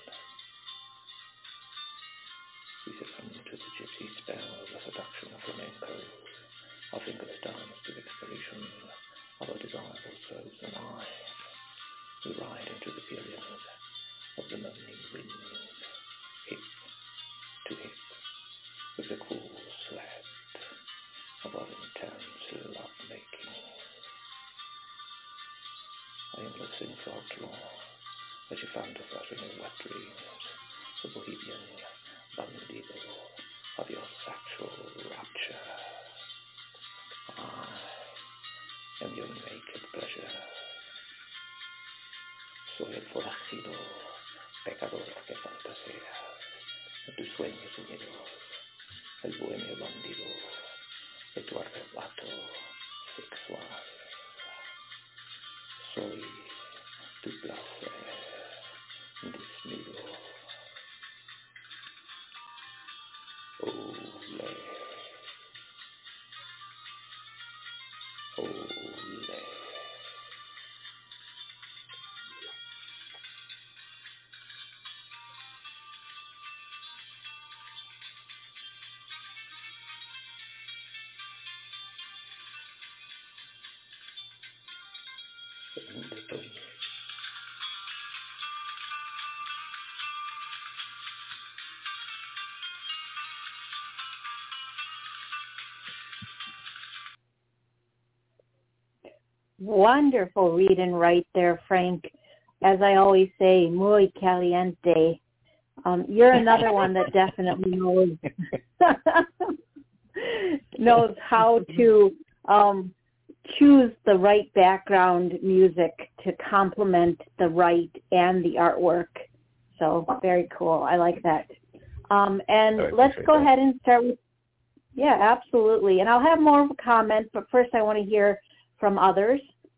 We succumb to the gypsy spell of the seduction of flamenco. Our fingers dance to the expiration of our desirable souls and I. We ride into the periods of the moaning winds, hip to hip, with the cool sweat of our intense love-making. I am listening for outlaw, as you fantasize in your wet dreams, the bohemian bandido of your sexual rapture. I am your naked pleasure. Soy el forajido, pecador que fantasea, en tus sueños unidos, el bohemio bandido de tu arrebato sexual. Soy tu placer desnudo. Olé. Olé. Wonderful read and write there, Frank. As I always say, muy caliente. Um, you're another one that definitely knows knows how to um, choose the right background music to complement the write and the artwork. So very cool. I like that. Um, and I let's go that. ahead and start with, yeah, absolutely. And I'll have more of a comment, but first I want to hear from others.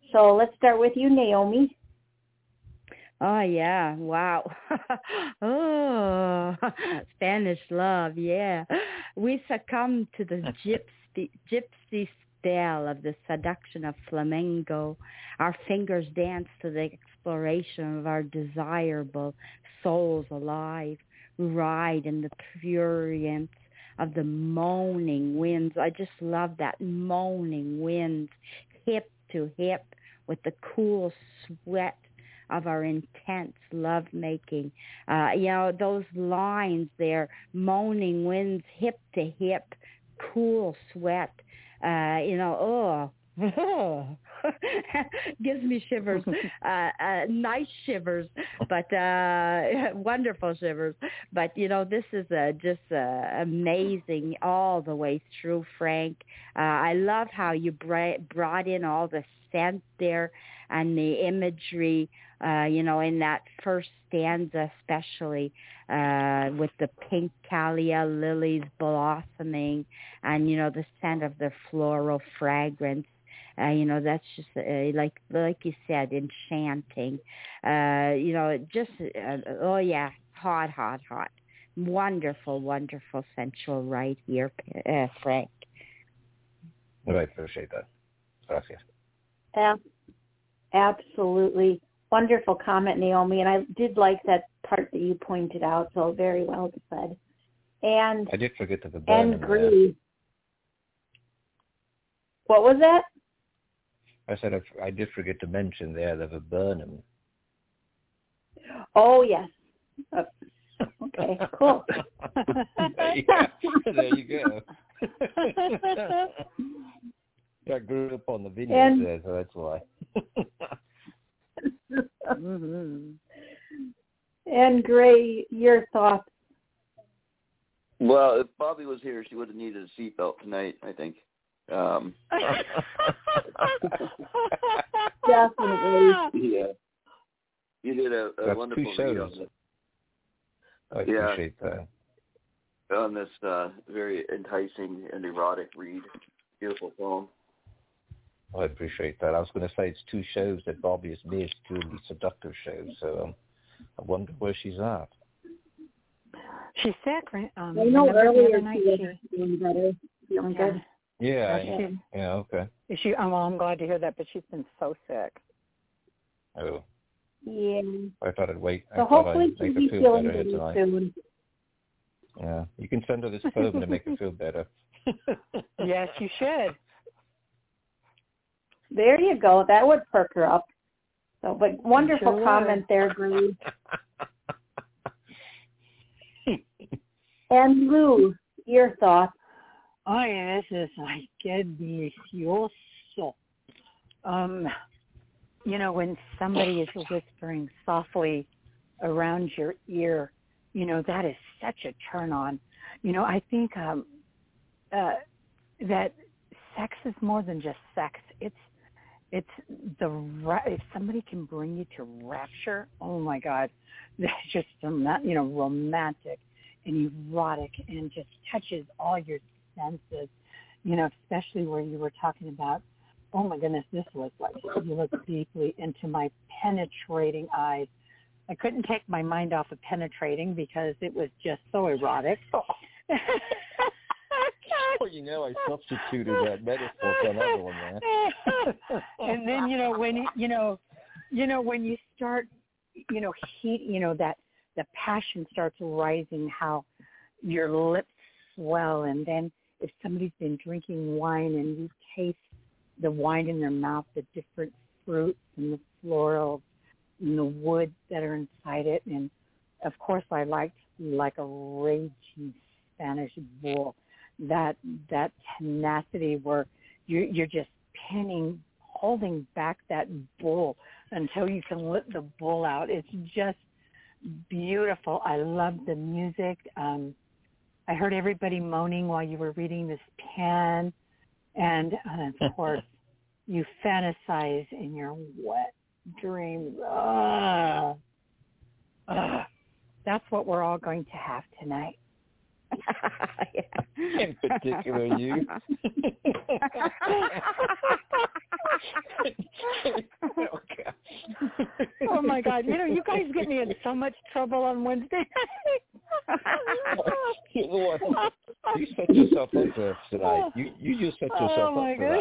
So let's start with you, Naomi. Oh, yeah. Wow. Oh, Spanish love. Yeah. We succumb to the gypsy, gypsy spell of the seduction of flamenco. Our fingers dance to the exploration of our desirable souls alive. We ride in the prurience of the moaning winds. I just love that moaning winds, hip to hip with the cool sweat of our intense lovemaking. Uh, you know, those lines there, moaning winds, hip to hip, cool sweat. Uh, you know, oh, gives me shivers, uh, uh, nice shivers, but uh, wonderful shivers. But, you know, this is uh, just uh, amazing all the way through, Frank. Uh, I love how you bra- brought in all the scent there and the imagery, uh, you know, in that first stanza especially, uh, with the pink calea lilies blossoming and, you know, the scent of the floral fragrance. Uh, you know, that's just, uh, like like you said, enchanting. Uh, you know, just, uh, oh, yeah, hot, hot, hot. Wonderful, wonderful sensual right here, uh, Frank. I appreciate that. Gracias. Yeah, absolutely. Wonderful comment, Naomi. And I did like that part that you pointed out, so very well said. And I did forget the and viburnum. agree. What was that? I said I, I did forget to mention there the viburnum. Oh, yes. Oh, okay, cool. there, you there you go. I grew up on the vineyards And, there, so that's why. mm-hmm. And Gray, your thoughts? Well, if Bobby was here, she would have needed a seatbelt tonight, I think. Um, Definitely. Yeah. You did a, a That's wonderful two read shows. on this. I Yeah. appreciate that. On this uh, very enticing and erotic read. Beautiful poem. I appreciate that. I was going to say it's two shows that Bobby has missed, two of these seductive shows, so um, I wonder where she's at. She's sick, right? Um, I know remember the earlier other night she was she- feeling better, feeling Yeah. good. Yeah, Yeah, I, she- yeah, okay. Is she? Oh, well, I'm glad to hear that, but she's been so sick. Oh, Yeah. I thought I'd wait. So I thought hopefully I'd she'll make be her feel feeling better here better tonight. soon. Yeah, you can send her this poem to make her feel better. Yes, you should. There you go. That would perk her up. So, but wonderful Sure comment there, Bree. And Lou, your thoughts? Ay, this is ay, qué delicioso. Um, you know, when somebody is whispering softly around your ear, you know, that is such a turn on. You know, I think um, uh, that sex is more than just sex. It's it's the if somebody can bring you to rapture. Oh my God, that's just you know romantic and erotic and just touches all your senses. You know, especially where you were talking about. Oh my goodness, this was like you looked deeply into my penetrating eyes. I couldn't take my mind off of penetrating because it was just so erotic. Well, you know, I substituted that metaphor for another one there. And then, you know, when you, you know, you know, when you start, you know, heat, you know, that the passion starts rising, how your lips swell, and then if somebody's been drinking wine and you taste the wine in their mouth, the different fruits and the florals and the woods that are inside it, and of course, I liked like a raging Spanish bull. That that tenacity where you you're just pinning, holding back that bull until you can let the bull out. It's just beautiful. I love the music. Um, I heard everybody moaning while you were reading this pen, and uh, of course, you fantasize in your wet dreams. Ah, ah. That's what we're all going to have tonight. In particular, you. Oh my God! You know, you guys get me in so much trouble on Wednesday. You're the one. You set yourself up for tonight. You you just set yourself oh my up for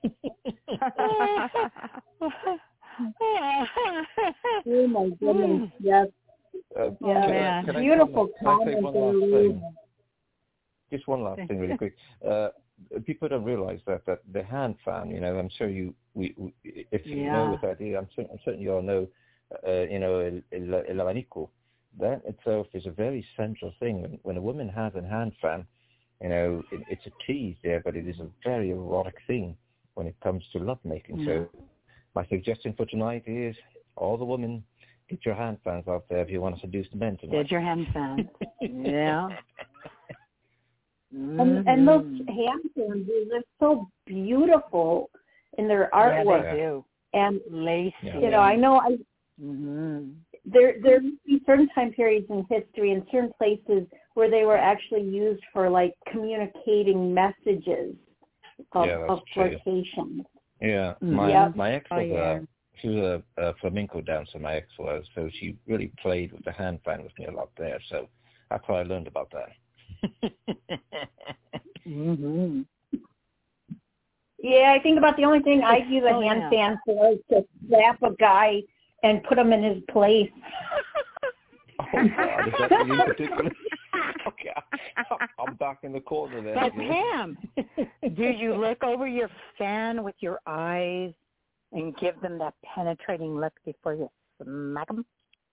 that. Oh my goodness! Yes. Uh, yeah. can I, can Beautiful I, can I say one last thing? Just one last thing, really quick. Uh, people don't realize that, that the hand fan, you know, I'm sure you, we, we if you yeah. know what that is, I'm certain, I'm certain you all know, uh, you know, el, el, el abanico. That itself is a very central thing. When, when a woman has a hand fan, you know, it, it's a tease there, but it is a very erotic thing when it comes to lovemaking. Yeah. So my suggestion for tonight is all the women, get your hand fans out there if you want to seduce the men tonight. Get your hand fans. Yeah. Mm-hmm. And, and those hand fans, they're so beautiful in their artwork. Yeah, they do. And, lace. Yeah. You know, I know I mm-hmm. there there must be certain time periods in history and certain places where they were actually used for, like, communicating messages of, yeah, of flirtation. Yeah. My, yep. my ex was oh, yeah. a... She was a, a flamenco dancer, my ex was, so she really played with the hand fan with me a lot there. So that's how I learned about that. mm-hmm. Yeah, I think about the only thing I use a oh, hand yeah. fan for is to slap a guy and put him in his place. Oh, God, is that you in particular? Okay, I'm back in the corner there. But Pam, do you look over your fan with your eyes and give them that penetrating look before you smack them?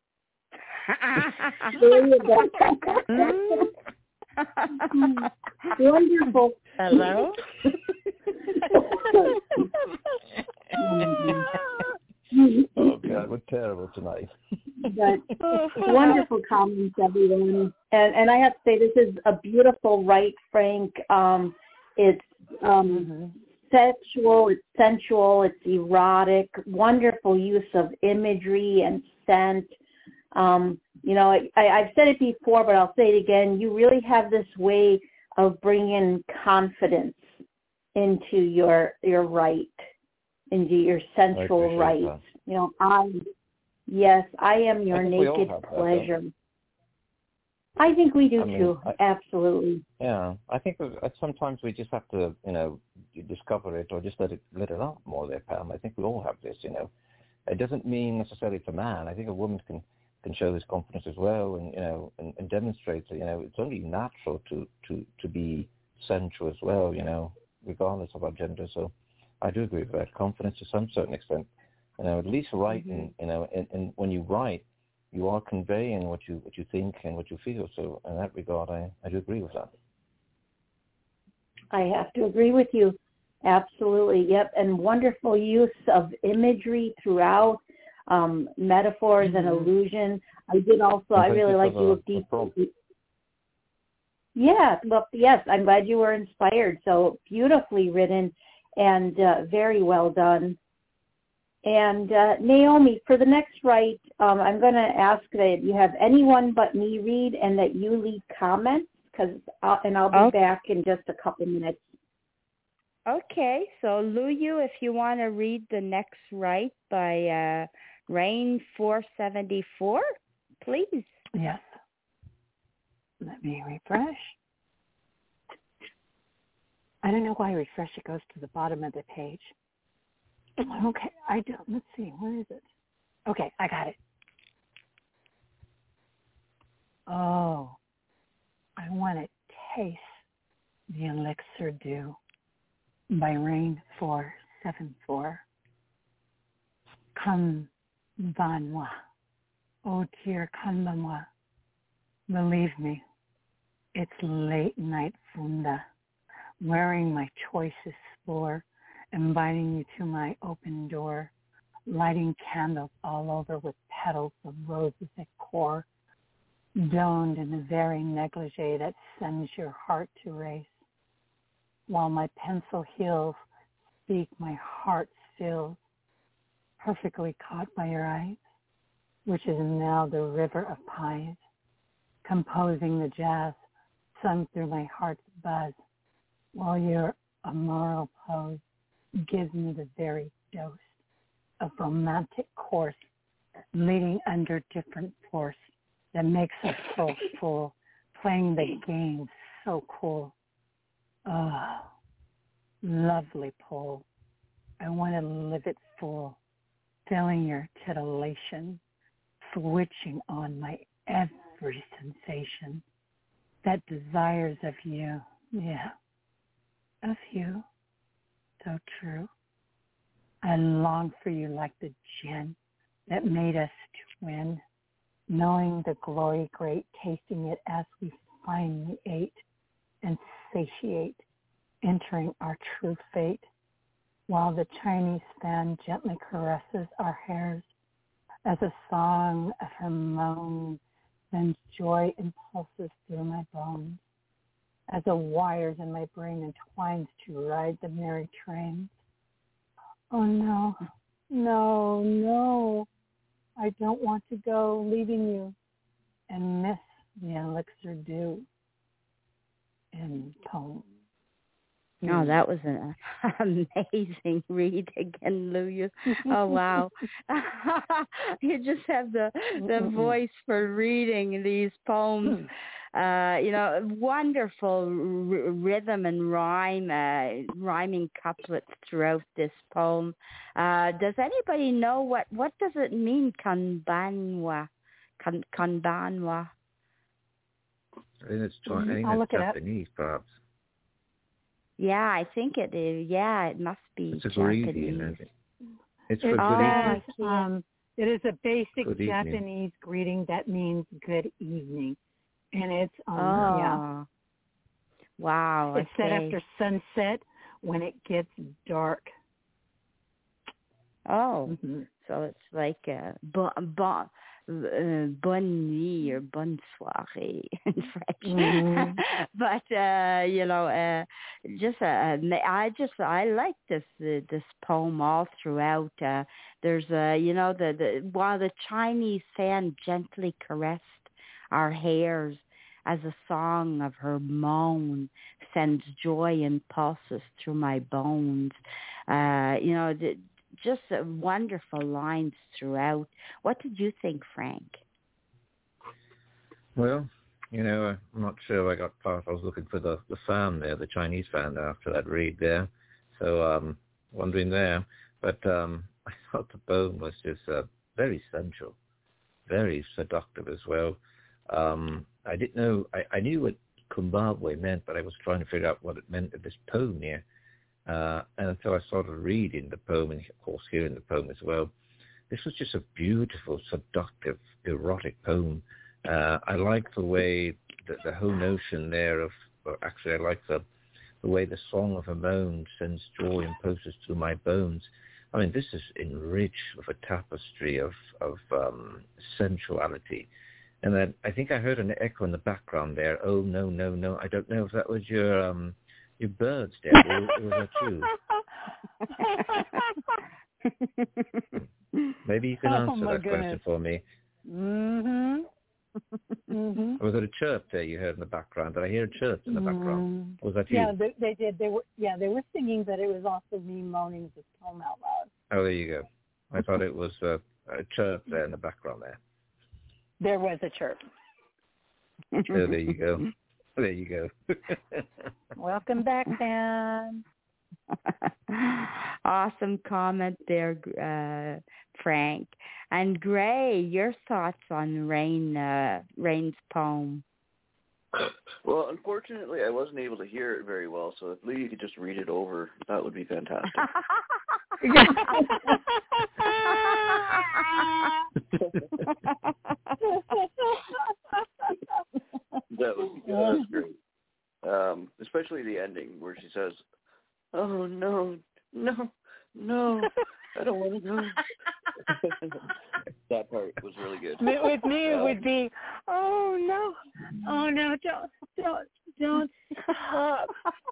There you go. Wonderful. Hello? Oh, God, we're terrible tonight. But wonderful comments, everyone. And and I have to say, this is a beautiful, right, Frank? Um, it's um, mm-hmm. sexual, it's sensual, it's erotic, wonderful use of imagery and scent. Um, you know, I, I, I've said it before, but I'll say it again. You really have this way of bringing confidence into your your right, into your sensual right. That. You know, I, yes, I am your I naked pleasure. That, I think we do I mean, too. I, Absolutely. Yeah, I think sometimes we just have to, you know, discover it or just let it let it out more there, Pam. I think we all have this, you know. It doesn't mean necessarily it's a man. I think a woman can, can show this confidence as well, and you know, and, and demonstrate that, you know, it's only natural to, to, to be sensual as well, you know, regardless of our gender. So I do agree with that. Confidence to some certain extent, you know, at least writing, mm-hmm. you know, and, and when you write, you are conveying what you what you think and what you feel. So in that regard, I, I do agree with that. I have to agree with you. Absolutely. Yep. And wonderful use of imagery throughout, um, metaphors mm-hmm. and allusion. I did also, I really like you look deep. Yeah. Well, yes, I'm glad you were inspired. So beautifully written and uh, very well done. And uh, Naomi, for the next write, um, I'm going to ask that you have anyone but me read and that you leave comments, because and I'll be okay. back in just a couple minutes. Okay, so Luyu, if you want to read the next write by uh, Rain four seventy-four, please. Yes. Let me refresh. I don't know why refresh it goes to the bottom of the page. Okay, I don't. Let's see. Where is it? Okay, I got it. Oh, I want to taste the elixir dew by Rain four seventy-four. Come, Vanwa. Oh, dear, Kanbanwa. Believe me, it's late night Funda, wearing my choicest spore, inviting you to my open door, lighting candles all over with petals of roses at core, donned in a very negligee that sends your heart to race. While my pencil heels speak, my heart fills, perfectly caught by your eyes, which is now the river of pies, composing the jazz sung through my heart's buzz, while your amoral pose gives me the very dose of romantic course, leading under different force that makes us so full, playing the game so cool. Oh, lovely pole. I want to live it full, feeling your titillation, switching on my every sensation that desires of you, yeah, of you, so true. I long for you like the gin that made us twin, knowing the glory great, tasting it as we finally ate and satiate, entering our true fate, while the Chinese fan gently caresses our hairs as a song of her moan sends joy impulses through my bones, as the wires in my brain entwines to ride the merry trains. Oh no, no, no, I don't want to go, leaving you and miss the elixir dew in poem. Oh, that was an amazing read again, Lou. Oh, wow. You just have the the voice for reading these poems. Uh, you know, wonderful r- rhythm and rhyme, uh, rhyming couplets throughout this poem. Uh, does anybody know what, what does it mean, kanbanwa? Kan, kanbanwa? I think it's, I think I'll it's look it Japanese, perhaps. Yeah, I think it is. Yeah, it must be it's a Japanese. Greeting, I think. It's for it, good is, um, it is a basic good Japanese greeting that means good evening. And it's, um, oh. yeah. Wow. It's okay. said after sunset when it gets dark. Oh, mm-hmm. So it's like a bon, bon, uh, bonne nuit or bonne soirée in French. Mm-hmm. But uh, you know, uh, just uh, I just I like this uh, this poem all throughout. Uh, there's a uh, you know the the while the Chinese fan gently caressed our hairs as a song of her moan sends joy and pulses through my bones. Uh, you know. The, Just uh, wonderful lines throughout. What did you think, Frank? Well, you know, I'm not sure I got past. I was looking for the, the fan there, the Chinese fan after that read there. So, um, wondering there. But um, I thought the poem was just uh, very sensual, very seductive as well. Um, I didn't know, I, I knew what Kumbabwe meant, but I was trying to figure out what it meant in this poem here. Uh, and until I started reading the poem, and of course hearing the poem as well, this was just a beautiful, seductive, erotic poem. Uh, I like the way, the, the whole notion there of, or actually I like the, the way the song of a moan sends joy and pulses through my bones. I mean, this is enriched with a tapestry of, of um, sensuality. And then I think I heard an echo in the background there. Oh, no, no, no. I don't know if that was your... Um, Your birds, Deb, or, or was that you? Maybe you can Oh, answer that goodness. question for me. Mm-hmm. mm-hmm. Was it a chirp there you heard in the background? Did I hear a chirp in the background? Mm-hmm. Was that you? Yeah, they, they did. They were. Yeah, they were singing, but it was also me moaning this poem out loud. Oh, there you go. I thought it was uh, a chirp there in the background there. There was a chirp. Oh, there you go. There you go. Welcome back, fan. Awesome comment there, uh, Frank. And Gray, your thoughts on Rain, uh, Rain's poem? Well, unfortunately, I wasn't able to hear it very well, so if Lee could just read it over, that would be fantastic. That was, that was great. Um, especially the ending where she says, "Oh no, no, no, I don't want to go." That part was really good. With me, um, it would be, "Oh no, oh no, don't, don't, don't stop."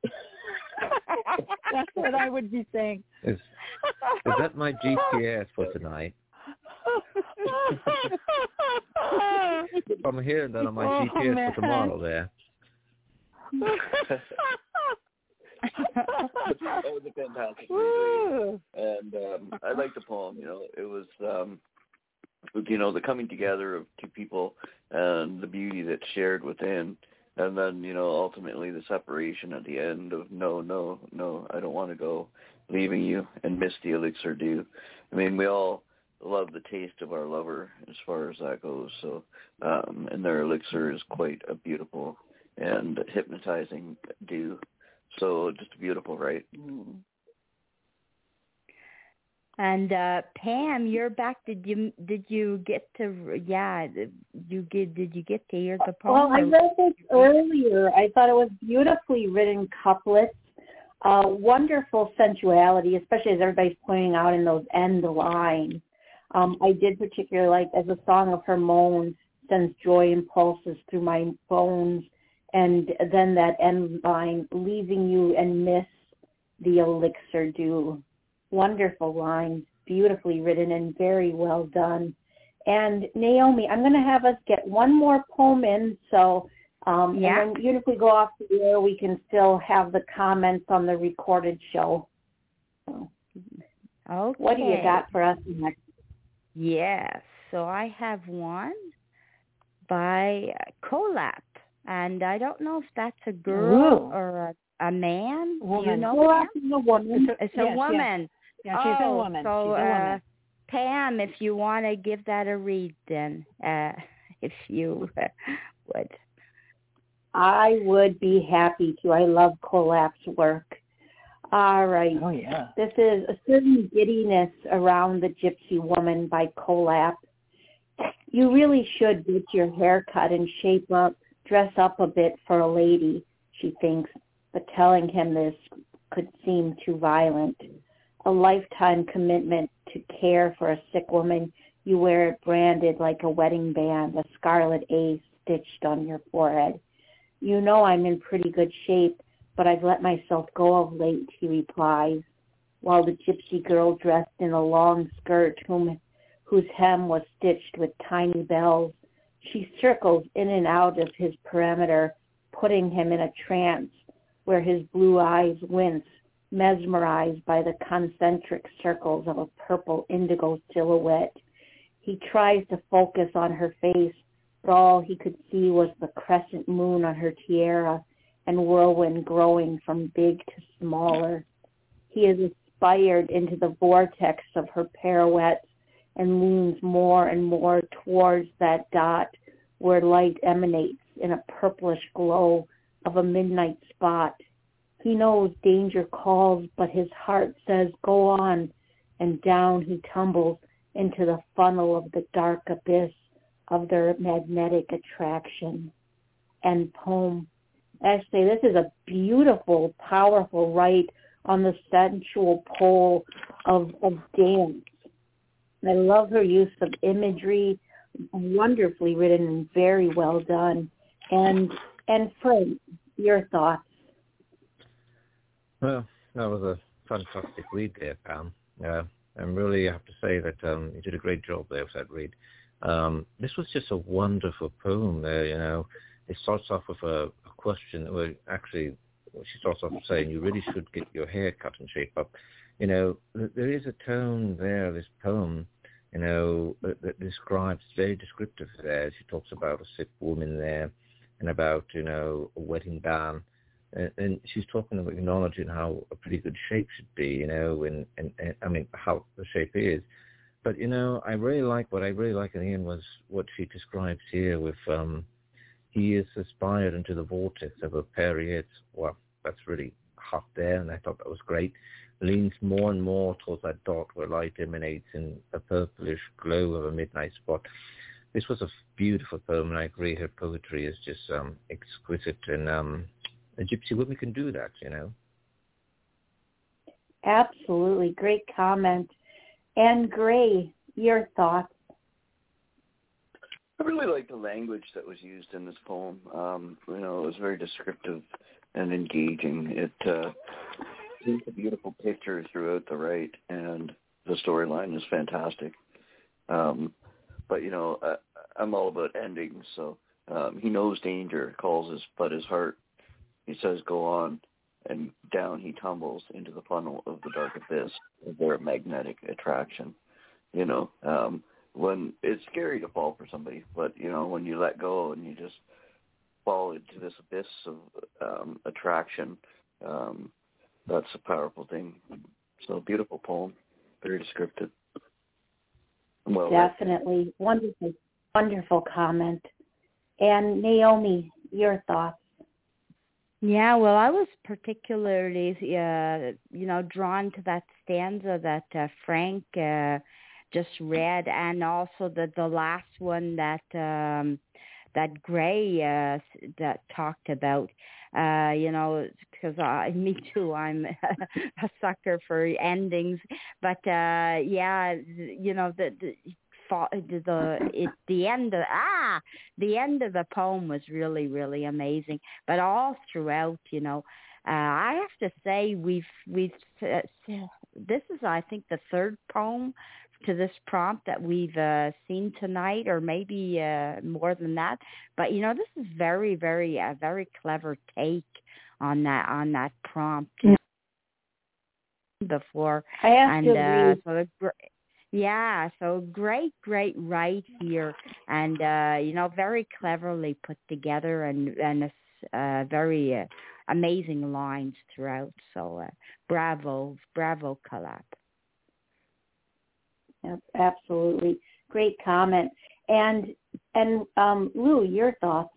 That's what I would be saying. Is, is that my G P S for tonight? I'm hearing that on my Oh, G P S man. for tomorrow there. That was a fantastic read, and um, I liked the poem. You know, it was, um, you know, the coming together of two people and the beauty that's shared within, and then, you know, ultimately the separation at the end of no, no, no, I don't want to go, leaving you and miss the elixir dew. I mean, we all love the taste of our lover as far as that goes. So, um, and their elixir is quite a beautiful and hypnotizing dew. So just beautiful, right? And uh, Pam, you're back. Did you did you get to? Yeah, you get. Did you get to hear the poem? Well, I read this earlier. I thought it was beautifully written couplets. Uh, wonderful sensuality, especially as everybody's pointing out in those end lines. Um, I did particularly like, as a song of her moans sends joy impulses through my bones, and then that end line, leaving you and miss the elixir dew. Wonderful lines, beautifully written and very well done. And Naomi, I'm going to have us get one more poem in, so um, yeah. and then even if we go off the air, we can still have the comments on the recorded show. So, okay. What do you got for us next? Yes, so I have one by Kolap, and I don't know if that's a girl Ooh. or a, a man. Woman. You know, Kolap is a woman. It's a yes, woman. Yes. Yeah, she's oh, a woman. So, she's a woman. Uh, Pam, if you want to give that a read, then uh, if you uh, would. I would be happy to. I love Kolap's work. All right. Oh, yeah. This is A Certain Giddiness Around the Gypsy Woman by Kolap. You really should get your hair cut and shape up, dress up a bit for a lady, she thinks, but telling him this could seem too violent. A lifetime commitment to care for a sick woman, you wear it branded like a wedding band, a scarlet A stitched on your forehead. You know I'm in pretty good shape, but I've let myself go of late, he replies, while the gypsy girl dressed in a long skirt whom, whose hem was stitched with tiny bells, she circles in and out of his perimeter, putting him in a trance where his blue eyes wince, mesmerized by the concentric circles of a purple indigo silhouette. He tries to focus on her face, but all he could see was the crescent moon on her tiara and whirlwind growing from big to smaller. He is inspired into the vortex of her pirouettes and leans more and more towards that dot where light emanates in a purplish glow of a midnight spot. He knows danger calls, but his heart says, go on, and down he tumbles into the funnel of the dark abyss of their magnetic attraction. End poem. Actually, this is a beautiful, powerful write on the sensual pole of, of dance. I love her use of imagery, wonderfully written and very well done. And and Frank, your thoughts? Well, that was a fantastic read there, Pam. Uh, and really, I have to say that um, you did a great job there with that read. Um, this was just a wonderful poem there, you know. It starts off with a, a question, well, actually, she starts off saying, you really should get your hair cut and shape up. You know, th- there is a tone there, this poem, you know, that, that describes, very descriptive there. She talks about a sick woman there and about, you know, a wedding band. And, and she's talking about acknowledging how a pretty good shape should be, you know, and, and, and I mean, how the shape is. But, you know, I really like, what I really like in the end was what she describes here with, um, he is aspired into the vortex of a period. Well, that's really hot there, and I thought that was great. Leans more and more towards that dot where light emanates in a purplish glow of a midnight spot. This was a beautiful poem, and I agree her poetry is just um, exquisite, and um, a gypsy woman can do that, you know. Absolutely. Great comment. And Gray, your thoughts? I really like the language that was used in this poem. Um, you know, it was very descriptive and engaging. It uh, paints a beautiful picture throughout the write, and the storyline is fantastic. Um, but, you know, I, I'm all about endings, so um, he knows danger, calls his, but his heart he says, go on, and down he tumbles into the funnel of the dark abyss of their magnetic attraction. You know, um, when it's scary to fall for somebody, but, you know, when you let go and you just fall into this abyss of um, attraction, um, that's a powerful thing. So, beautiful poem, very descriptive. Well, definitely. Wonderful, wonderful comment. And Naomi, your thoughts? Yeah, well, I was particularly, uh, you know, drawn to that stanza that uh, Frank uh, just read, and also the the last one that um, that Gray uh, that talked about. Uh, you know, because uh, me too, I'm a sucker for endings. But uh, yeah, you know, the. the The the it, the end of ah the end of the poem was really really amazing, but all throughout, you know, uh, I have to say we've we've uh, this is I think the third poem to this prompt that we've uh, seen tonight, or maybe uh, more than that. But you know, this is very very a uh, very clever take on that on that prompt mm-hmm. before. I have and to uh, agree. so the, Yeah, so great, great right here, and uh, you know, very cleverly put together, and and uh, very uh, amazing lines throughout. So, uh, bravo, bravo, Kalap. Yep, absolutely, great comment. And and um, Lou, your thoughts?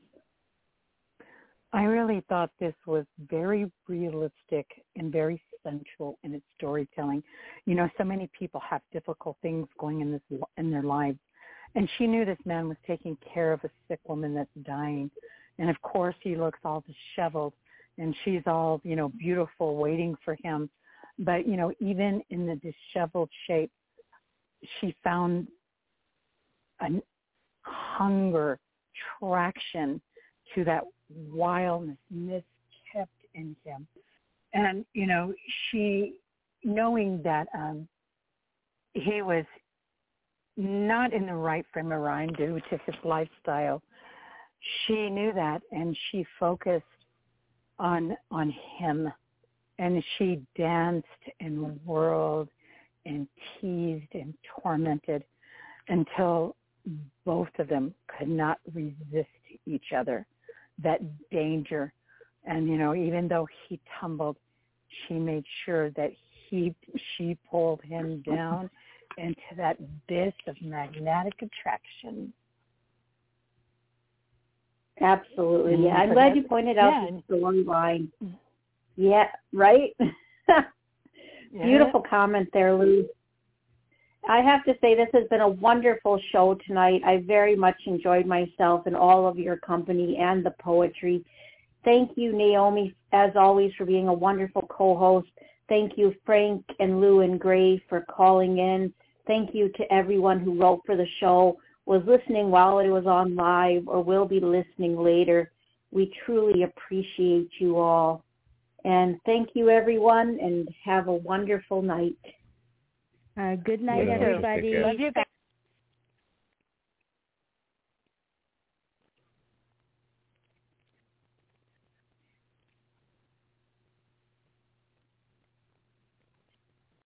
I really thought this was very realistic and very central in its storytelling. You know, so many people have difficult things going in this in their lives, and she knew this man was taking care of a sick woman that's dying, and of course he looks all disheveled, and she's all, you know, beautiful, waiting for him. But you know, even in the disheveled shape, she found a hunger, traction to that wildness, miskept in him. And, you know, she, knowing that um, he was not in the right frame of mind due to his lifestyle, she knew that, and she focused on on him. And she danced and whirled and teased and tormented until both of them could not resist each other, that danger. And, you know, even though he tumbled, she made sure that he she pulled him down into that abyss of magnetic attraction. Absolutely. Yeah, I'm glad you pointed out yeah. the storyline. Yeah, right? yeah. Beautiful comment there, Lou. I have to say this has been a wonderful show tonight. I very much enjoyed myself and all of your company and the poetry. Thank you, Naomi, as always, for being a wonderful co-host. Thank you, Frank and Lou and Gray, for calling in. Thank you to everyone who wrote for the show, was listening while it was on live, or will be listening later. We truly appreciate you all. And thank you, everyone, and have a wonderful night. Uh, good night, Yeah, everybody. take care. Love you guys.